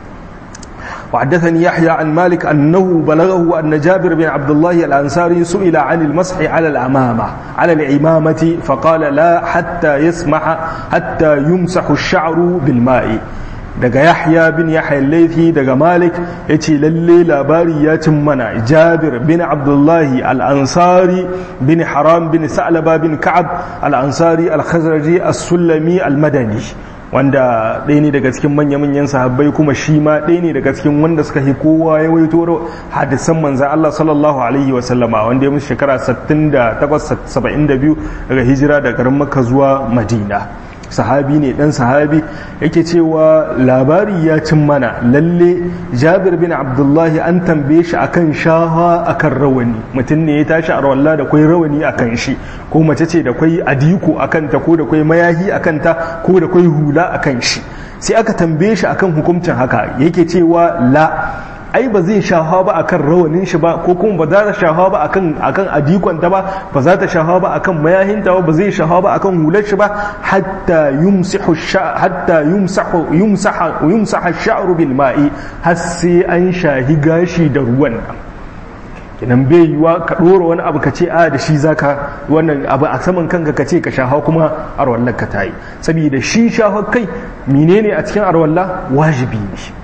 وحدثني يحيى عن مالك أنه بلغه أن جابر بن عبد الله الأنصاري سئل عن المسح على العمامة على العمامة فقال لا حتى يسمح حتى يمسح الشعر بالماء. daga Yahya bin Yahya al-Laythi daga Malik yace lalle labari ya cin mana Jabir bin Abdullah al-Ansari bin Haram bin Sa'laba bin Ka'ab al-Ansari al-Khazraji as-Sulami al-Madani wanda ɗaya ne daga cikin manya-manyan sahabbai kuma shi ma ɗaya ne daga cikin wanda suka yi kowa ya waito hadisan manzan Allah sallallahu alaihi wasallama wanda ya musu shekara sittin da takwas saba'in da biyu daga hijira da garin Makka zuwa Madina. Sahabi ne dan sahabi yake cewa labari ya cin mana lalle Jabir bin Abdullahi an tambaye shi akan shaha akan rawani mutum ne ya tashi a rawalla da kwai rawani akan shi ko mace ce da kwai adiko akan ta ko da kwai mayahi akan ta ko da kwai hula akan shi sai aka tambaye shi akan hukuncin haka yake cewa la ai ba zai shafa ba akan rawanin shi ba ko kuma ba za ta shafa ba akan akan adikonta ba ba za ta shafa ba akan mayahinta ba ba zai shafa ba akan hular shi ba hatta yumsihu hatta yumsahu yumsaha yumsaha ash-sha'ru bil ma'i har sai an shahi gashi da ruwan nan idan bai yiwa ka dora wani abu ka ce a da shi zaka wannan abu a saman kanka ka ce ka shafa kuma arwallar ka tayi saboda shi shafa kai menene a cikin arwalla wajibi ne.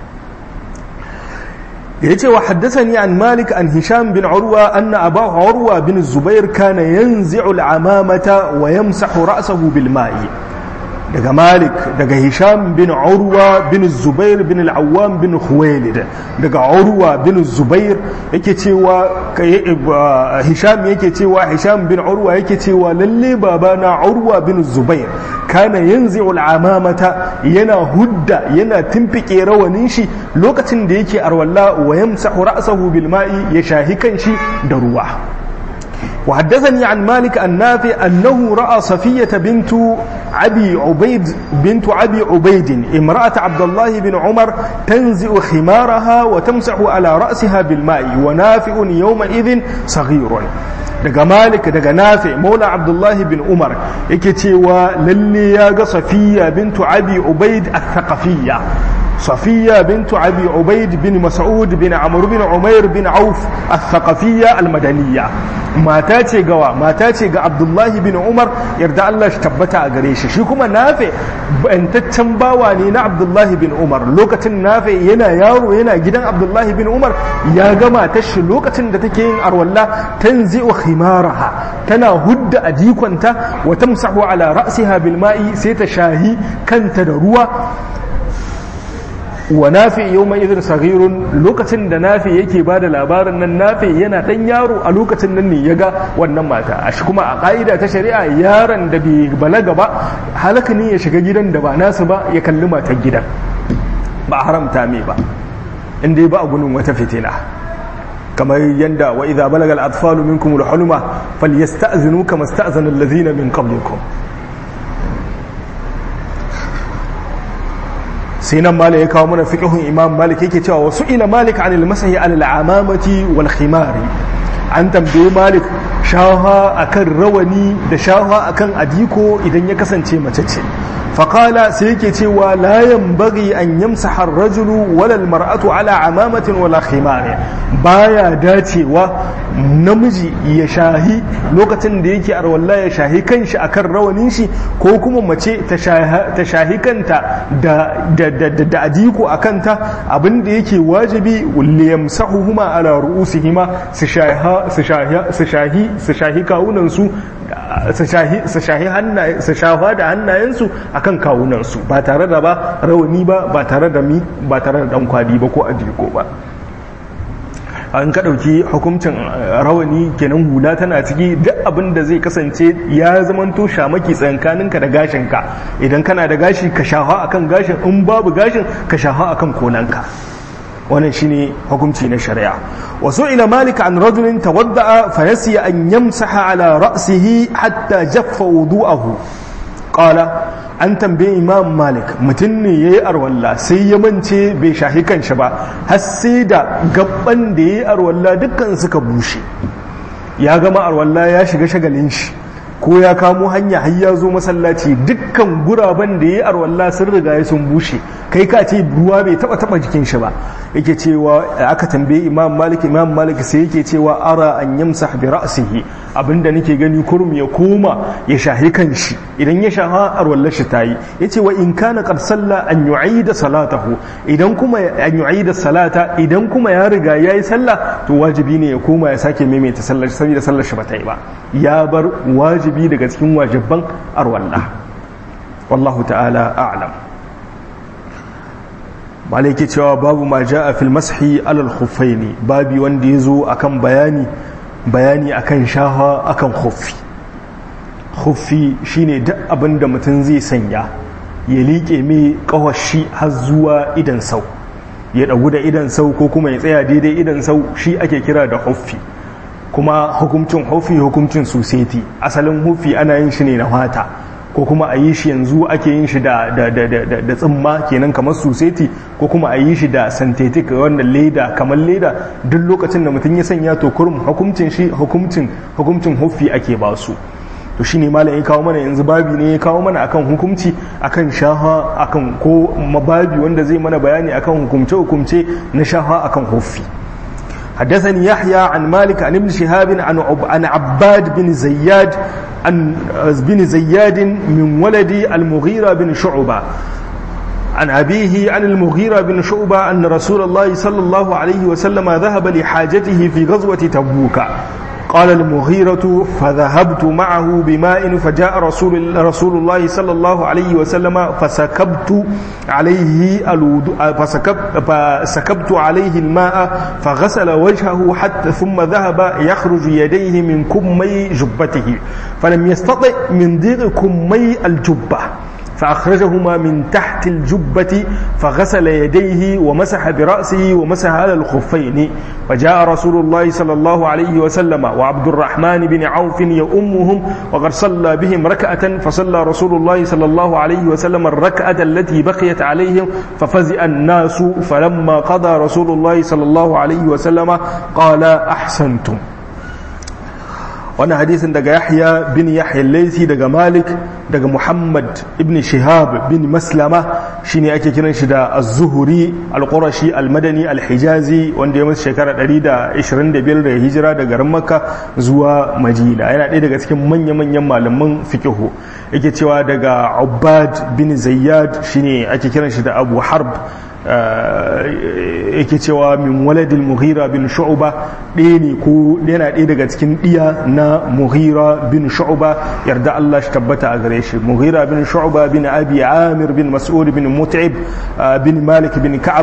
yace wa haddathani an Malik an Hisham bin Urwa anna abahu Urwa bin Zubair kana yanzi'u al-amamata wa yamsahu ra'sahu bil ma'i. daga Malik daga Hisham bin Urwa bin Zubair bin al-Awwam bin Khuwailid daga Urwa bin Zubair yake cewa Hisham yake cewa Hisham bin Urwa yake cewa lalle babana Urwa bin Zubair kana yanzi'u al-amamata yana hudda yana timfike rawanin shi lokacin da yake arwalla wa yamsahu ra'sahu bil ma'i ya shahi kanshi da ruwa. وحدثني عن مالك النافع أنه رأى صفية بنت أبي عبيد بنت أبي عبيد امرأة عبد الله بن عمر تنزع خمارها وتمسح على رأسها بالماء ونافع يومئذ صغير. daga Malik daga Nafi maula Abdullahi bin Umar yake cewa lalle ya ga Safiya bintu Abi Ubaid al-Thaqafiyya Safiya bintu Abi Ubaid bin Mas'ud bin Amr bin Umair bin Auf al-Thaqafiyya al-Madaniyya mata ce gawa mata ce ga Abdullahi bin Umar yarda Allah shi tabbata a gare shi shi kuma Nafi bantaccen bawa ne na Abdullahi bin Umar lokacin Nafi yana yaro yana gidan Abdullahi bin Umar ya ga matar shi lokacin da take yin arwalla tanzi'u khimaraha tana hudda ajikonta wa tamsahu ala ra'siha bil ma'i sai ta shahi kanta da ruwa wa Nafi yawma idhin saghirun lokacin da Nafi yake bada labarin nan Nafi yana dan yaro a lokacin nan ne yaga wannan mata a shi kuma a ka'ida ta shari'a yaron da bai balaga ba halaka ne ya shiga gidan da ba nasu ba ya kalli matar gidan ba haramta me ba inda ba a gunin wata fitina kamar yanda wa idza balaga al-atfalu minkum al-huluma falyasta'zinu kama sta'zana alladhina min qablikum. sai nan malik ya kawo mana fiqhun imam malik yake cewa wasu ila malik anil masahi alal amamati wal khimari an tambaye Malik shaha akan rawani da shaha akan adiko idan ya kasance mace ce. faƙala sai yake cewa la yanbaghi an yamsaha ar-rajulu wala al-mar'atu ala amamatin wala khimar, baya dacewa namiji ya shahi lokacin da yake arwalla ya shahi kanshi akan rawanin shi, ko kuma mace ta shahi kanta da da da adiko akanta. abinda yake wajibi li yamsahuhuma ala ru'usihima, su shahi su shahi su shahi su shahi kawunan su su shahi hannaye su shafa da hannayensu akan kawunansu, ba tare da ba rawani ba ba tare da mi ba tare da dankwali ba ko adiko ba. an ka dauki hukuncin rawani kenan hula tana ciki, duk abin da zai kasance ya zamanto shamaki tsankaninka da gashinka. idan kana da gashi ka shafa akan gashin, in babu gashin ka shafa akan konanka. wannan shine hukunci na shari'a. wasu ila malik an rajulin tawadda'a fa yasiya an yamsaha ala ra'sihi hatta jaffa wudu'ahu. qala an tambaye imam malik, mutum ne yayi arwalla sai ya mance bai shahi kanshi ba har sai da gabban da yayi arwalla dukkan suka bushe. ya gama arwalla ya shiga shagalin shi ko ya kamo hanya har ya zo masallaci, dukkan guraben da yayi arwalla sun riga sun bushe, kai ka ce ruwa bai taba taba jikin shi ba. yake cewa aka tambaye imam malik, imam malik sai yake cewa ara an yamsah bi ra'sihi, abinda nake gani kurum ya koma ya shahi kanshi, idan ya shaha arwallar shi tayi. yace wa in kana qad salla an yu'ida salatahu, idan kuma an yu'ida salata, idan kuma ya riga yayi sallah to wajibi ne ya koma ya sake maimaita sallar saboda sallar shi bata yi ba, ya bar wajibi daga cikin wajibban arwallah. wallahu ta'ala a'lam. malai ke cewa babu ma ja'a fil mashi alal khuffaini, babi wanda yazo akan bayani bayani akan shaha akan khuffi. khuffi shine duk abinda mutum zai sanya ya liƙe mai kawashi har zuwa idan sau, ya dagu da idan sau ko kuma ya tsaya daidai idan sau, shi ake kira da khuffi. kuma hukuncin khuffi hukuncin suseti, asalin khuffi ana yin shi ne na fata, ko kuma a yi shi yanzu ake yin shi da da tsimma kenan kamar suseti, ko kuma a yi shi da synthetic wannan leda kamar leda. duk lokacin da mutum ya sanya to kurum hukuncin shi hukuncin hukuncin huffi ake ba su. to shine malam ya kawo mana yanzu babi ne ya kawo mana akan hukunci akan shaha akan ko mababi wanda zai mana bayani akan hukumce hukumce na shaha akan huffi. حدثني يحيى عن مالك عن ابن شهاب عن عن عباد بن زياد عن بن زياد من ولد المغيرة بن شعبة عن أبيه عن المغيرة بن شعبة أن رسول الله صلى الله عليه وسلم ذهب لحاجته في غزوة تبوك. قال المغيرة فذهبت معه بماء فجاء رسول رسول الله صلى الله عليه وسلم فسكبت عليه الوضوء فسكب فسكبت عليه الماء فغسل وجهه حتى ثم ذهب يخرج يديه من كمي جبته فلم يستطع من ضيق كمي الجبة فأخرجهما من تحت الجبة فغسل يديه ومسح برأسه ومسح على الخفين. فجاء رسول الله صلى الله عليه وسلم وعبد الرحمن بن عوف يؤمهم وقد صلى بهم ركعة فصلى رسول الله صلى الله عليه وسلم الركعة التي بقيت عليهم ففزع الناس فلما قضى رسول الله صلى الله عليه وسلم قال أحسنتم. wannan hadisin daga Yahya bin Yahya al-Laythi daga Malik daga Muhammad ibn Shihab bin Maslama, shine ake kiran shi da Az-Zuhri al-Qurashi al-Madani al-Hijazi, wanda ya mutu shekara ɗari da ishirin da biyar da hijira daga garin Makka zuwa Madina. yana ɗaya daga cikin manya-manyan malaman fiqh. yake cewa daga Ubbad bin Zayyad, shine ake kiran shi da Abu Harb, yake cewa min waladil Mughira bin Shu'ba, ɗaya ne ko yana ɗaya daga cikin ɗiya na Mughira bin Shu'ba, yarda Allah shi tabbata a gare shi. Mughira bin Shu'ba bin Abi Amir bin Mas'ud bin Mut'ib bin Malik bin Ka'ab,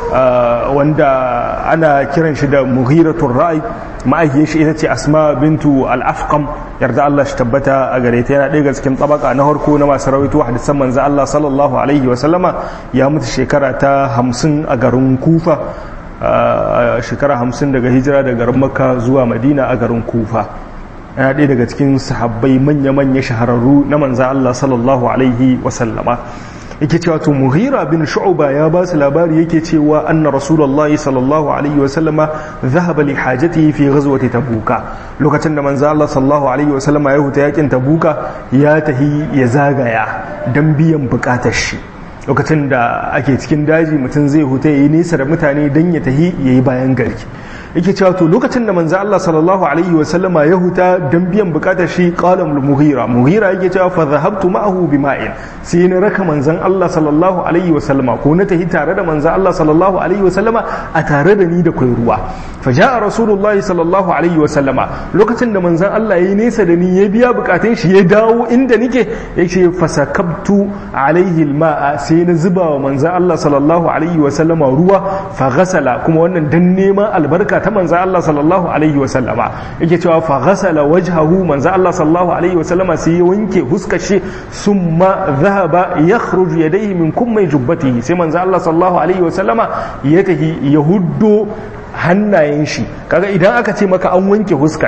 wanda ana kiran shi da Mughiratul Ra'i. ma'aikiyar shi ita ce Asma bintu al-Afqam, yarda Allah shi tabbata a gare ta. yana ɗaya daga cikin tabaka na harko na masu rawaito hadisan manzo Allah sallallahu alaihi wa sallama. ya mutu shekara ta hamsin a garin Kufa, shekara hamsin daga hijira daga garin Makka zuwa Madina a garin Kufa. yana ɗaya daga cikin sahabbai manya-manya shahararru na manzo Allah sallallahu alaihi wa sallama. yake cewa to Mughira bin Shu'ba ya ba su labari yake cewa anna Rasulullahi sallallahu alaihi wasallama dhahaba li hajatihi fi ghazwati Tabuka, lokacin da manzo Allah sallallahu alaihi wasallama ya huta yakin Tabuka ya tahi ya zagaya dan biyan bukatar shi. Lokacin da ake cikin daji mutum zai huta yayi nesa da mutane dan ya tahi yayi bayan gari. Yake cewa to lokacin da manzo Allah sallallahu alaihi wa sallama ya huta dan biyan bukatar shi, qala al-Mughira Mughira yake cewa fa dhahabtu ma'ahu bima'in, sai na raka manzon Allah sallallahu alaihi wa sallama ko na tahi tare da manzon Allah sallallahu alaihi wa sallama a tare da ni da kai ruwa. Fa ja'a Rasulullah sallallahu alaihi wa sallama, lokacin da manzon Allah yayi nesa da ni ya biya bukatun shi ya dawo inda nike, yace fasakabtu alaihi al-ma'a, sai na zuba wa manzon Allah sallallahu alaihi wa sallama ruwa, fa ghasala, kuma wannan dan neman albarka ta manzo Allah sallallahu alaihi wasallama yake cewa fa ghasala wajhahu, manzo Allah sallallahu alaihi wasallama sai ya wanke huskar shi, summa dhahaba yakhruju yadayhi min kummi jubbatihi, sai manzo Allah sallallahu alaihi wasallama ya tahi ya huddo hannayen shi. Kaga idan aka ce maka an wanke huska,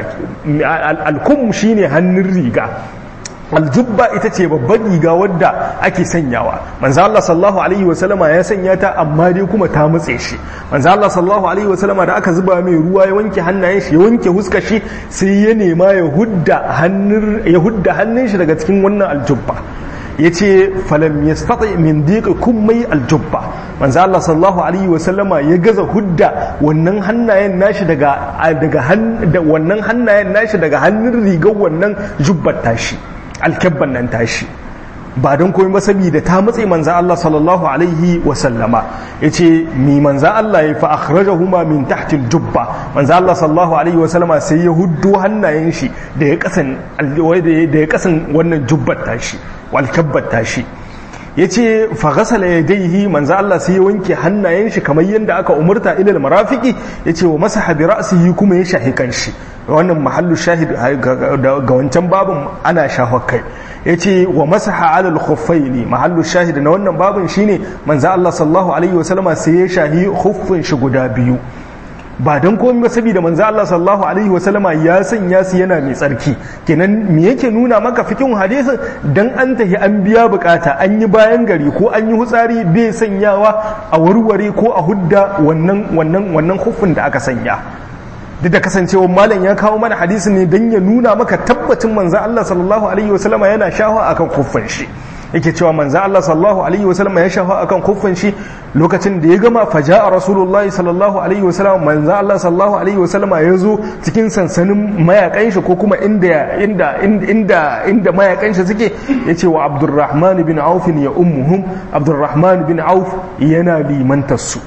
al-kum shine hannun riga, aljubba ita ce babbar riga wadda ake sanyawa. manzo Allah sallallahu alaihi wasallama ya sanya ta, amma dai kuma ta mutse shi. manzo Allah sallallahu alaihi wasallama da aka zuba mai ruwa ya wanke hannayen shi, ya wanke huskar shi, sai ya nema ya hudda hannun ya hudda hannun shi daga cikin wannan aljubba. yace falam yastati min diqi kummai aljubba, manzo Allah sallallahu alaihi wasallama ya gaza hudda wannan hannayen nashi daga daga wannan hannayen nashi daga hannun rigar wannan jubbar tashi, alkabban nan tashi, ba don komai ba saboda ta matsayi manzo Allah sallallahu alaihi wa sallama. yace mi manzo Allah ya fa akhrajahuma min tahti aljubba, manzo Allah sallallahu alaihi wa sallama sai ya huddo hannayen shi da ya kasan da ya kasan wannan jubbar tashi, wal kabbat tashi. yace fa ghasala yadayhi, manzo Allah sai ya wanke hannayen shi kamar yanda aka umurta ilal marafiqi, yace wa masaha bi ra'sihi, kuma ya shahi kanshi. wannan mahallu shahid ga wancan babin ana shahwa kai. yace wa masaha ala al-khuffaini, mahallu shahid na wannan babin shine manzo Allah sallallahu alaihi wasallama sai ya shahi khuffin shi guda biyu, ba don komai ba saboda manzo Allah sallallahu alaihi wasallama ya sanya su yana mai tsarki. Kenan me yake nuna maka fikin hadisin, dan an tahi an biya bukata, an yi bayan gari ko an yi hutsari, bai sanyawa a warware ko a hudda wannan wannan wannan khuffin da aka sanya. duk da kasancewar malam ya kawo mana hadisi ne don ya nuna maka tabbacin manzo Allah sallallahu alaihi wasallama yana shafa akan kuffin shi. yake cewa manzo Allah sallallahu alaihi wasallama ya shafa akan kuffin shi, lokacin da ya gama faja'a rasulullahi sallallahu alaihi wasallama, manzo Allah sallallahu alaihi wasallama ya zo cikin sansanin mayakan shi ko kuma inda inda inda inda mayakan shi suke. yace wa Abdurrahman bin Auf ya ummuhum, Abdurrahman bin Auf yana limantar su.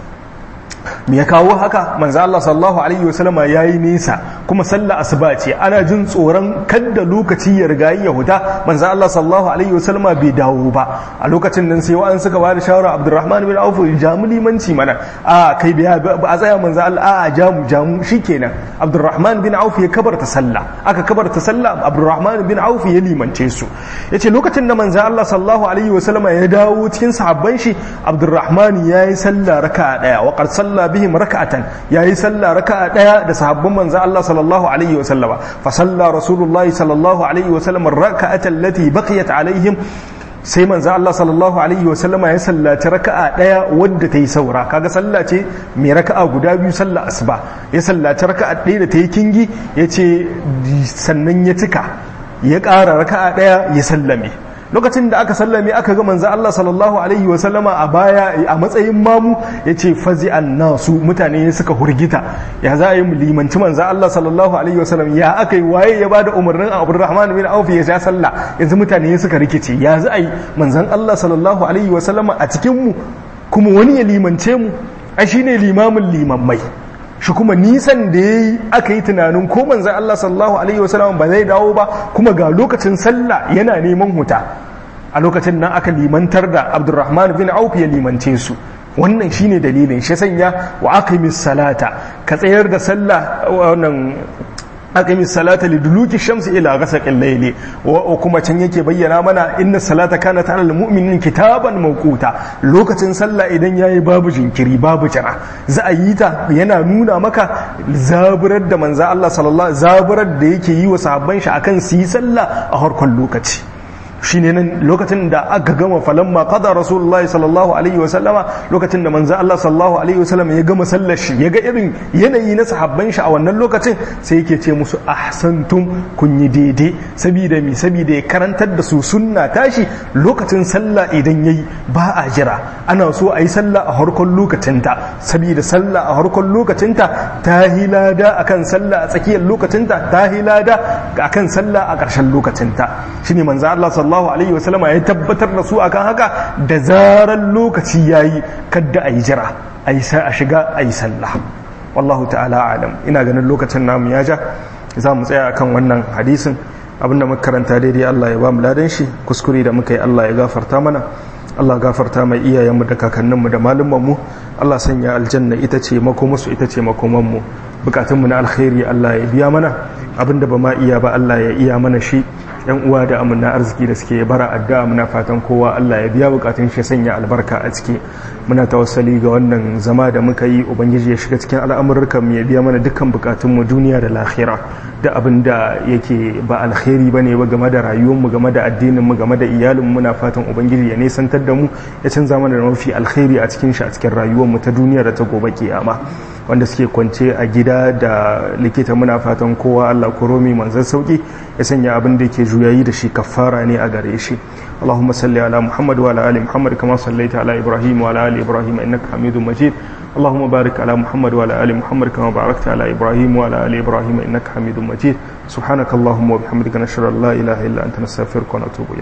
me ya kawo haka? manzo Allah sallallahu alaihi wasallama yayi nisa, kuma sallah asuba ce, ana jin tsoron kada lokaci ya riga ya huta, manzo Allah sallallahu alaihi wasallama bai dawo ba. a lokacin nan sai wa'an suka bada shawara, Abdurrahman bin Auf jamu limanci mana, a kai ba a tsaya manzo Allah, a jamu jamu shikenan. Abdurrahman bin Auf ya kabarta sallah, aka kabarta sallah, Abdurrahman bin Auf ya limance su. yace lokacin da manzo Allah sallallahu alaihi wasallama ya dawo cikin sahabban shi, Abdurrahman yayi sallah raka'a daya, wa qad salla bihim raka'atan, yayi sallah raka'a daya da sahabban manzo Allah sallallahu alaihi wasallam. fa salla rasulullahi sallallahu alaihi wasallam raka'ata allati baqiyat alaihim, sai manzo Allah sallallahu alaihi wasallam ya sallaci raka'a daya wadda ta yi saura. kaga sallah ce mai raka'a guda biyu, sallah asuba, ya sallaci raka'a daya da ta yi kingi, yace sannan ya cika ya ƙara raka'a daya ya sallame. lokacin da aka sallame aka ga manzo Allah sallallahu alaihi wa sallama a baya a matsayin mamu, yace fazi'an nasu, mutane suka hurgita, ya za a yi limanci manzo Allah sallallahu alaihi wa sallam, ya aka yi waye ya bada umarnin Abdurrahman bin Auf ya ja sallah, yanzu mutane suka rikice, ya za a yi manzon Allah sallallahu alaihi wa sallama a cikin mu kuma wani ya limance mu, ai shine limamin limammai. shi kuma nisan da ya yi aka yi tunanin ko manzan Allah sallallahu alaihi wasallam ba zai dawo ba, kuma ga lokacin sallah yana neman huta. a lokacin nan aka limantar da Abdurrahman bin Auf ya limance su. wannan shine dalilin shi sanya wa aqimis salata, ka tsayar da sallah, wannan aqimis salata liduluki shamsi ila ghasaqil layli, wa kuma can yake bayyana mana inna salata kanat alal mu'minin kitaban mawquta, lokacin sallah idan yayi babu jinkiri babu jira za a yi ta. yana nuna maka zaburar da manzo Allah sallallahu zaburar da yake yi wa sahabban shi akan su yi sallah a harkon lokaci. shine nan lokacin da aka gama falamma qada rasulullahi sallallahu alaihi wa sallama lokacin da manzo Allah sallallahu alaihi wa sallam ya gama sallar shi ya ga irin yanayi na sahabban shi a wannan lokacin sai yake ce musu ahsantum kun yi daidai saboda mi saboda ya karantar da su sunna tashi lokacin sallah idan yayi ba a jira ana so a yi sallah a harkon lokacinta saboda sallah a harkon lokacinta ta hilada akan sallah a tsakiyar lokacinta ta hilada akan sallah a ƙarshen lokacinta shine manzo Allah sallallahu alaihi wasallama ya tabbatar da su akan haka da zaran lokaci yayi kadda ayi jira ayi sai a shiga ayi sallah wallahu ta'ala alam. Ina ganin lokacin namu ya ja za mu tsaya akan wannan hadisin abinda muka karanta daidai Allah ya ba mu ladan shi kuskure da muka yi Allah ya gafarta mana Allah gafarta mai iyayenmu da kakanninmu da malumanmu Allah sanya aljanna ita ce makomarsu ita ce makomanmu bukatunmu na alkhairi Allah ya biya mana abinda ba ma iya ba Allah ya iya mana shi yan uwa da amina arziki da suke bara addu'a muna fatan kowa Allah ya biya bukatun shi sanya albarka a ciki muna tawassali ga wannan zama da muka yi ubangiji ya shiga cikin al'amurrukan mu ya biya mana dukkan bukatun mu duniya da lahira da abinda yake ba alkhairi bane ba game da rayuwar mu game da addinin mu game da iyalin mu muna fatan ubangiji ya nisantar da mu ya canza mana da mafi alkhairi a cikin shi a cikin rayuwar mu ta duniya da ta gobe kiyama wanda suke kwance a gida da likita muna fatan kowa Allah kuromi manzan sauki ya sanya abin da yake juyayi da shi kafara ne a gare shi Allahumma salli ala Muhammad wa ala ali Muhammad kama sallaita ala Ibrahim wa ala ali Ibrahim innaka Hamidum Majid Allahumma barik ala Muhammad wa ala ali Muhammad kama barakta ala Ibrahim wa ala ali Ibrahim innaka Hamidum Majid subhanakallahumma wa bihamdika nashhadu an la ilaha illa anta nastaghfiruka wa natubu ilayk.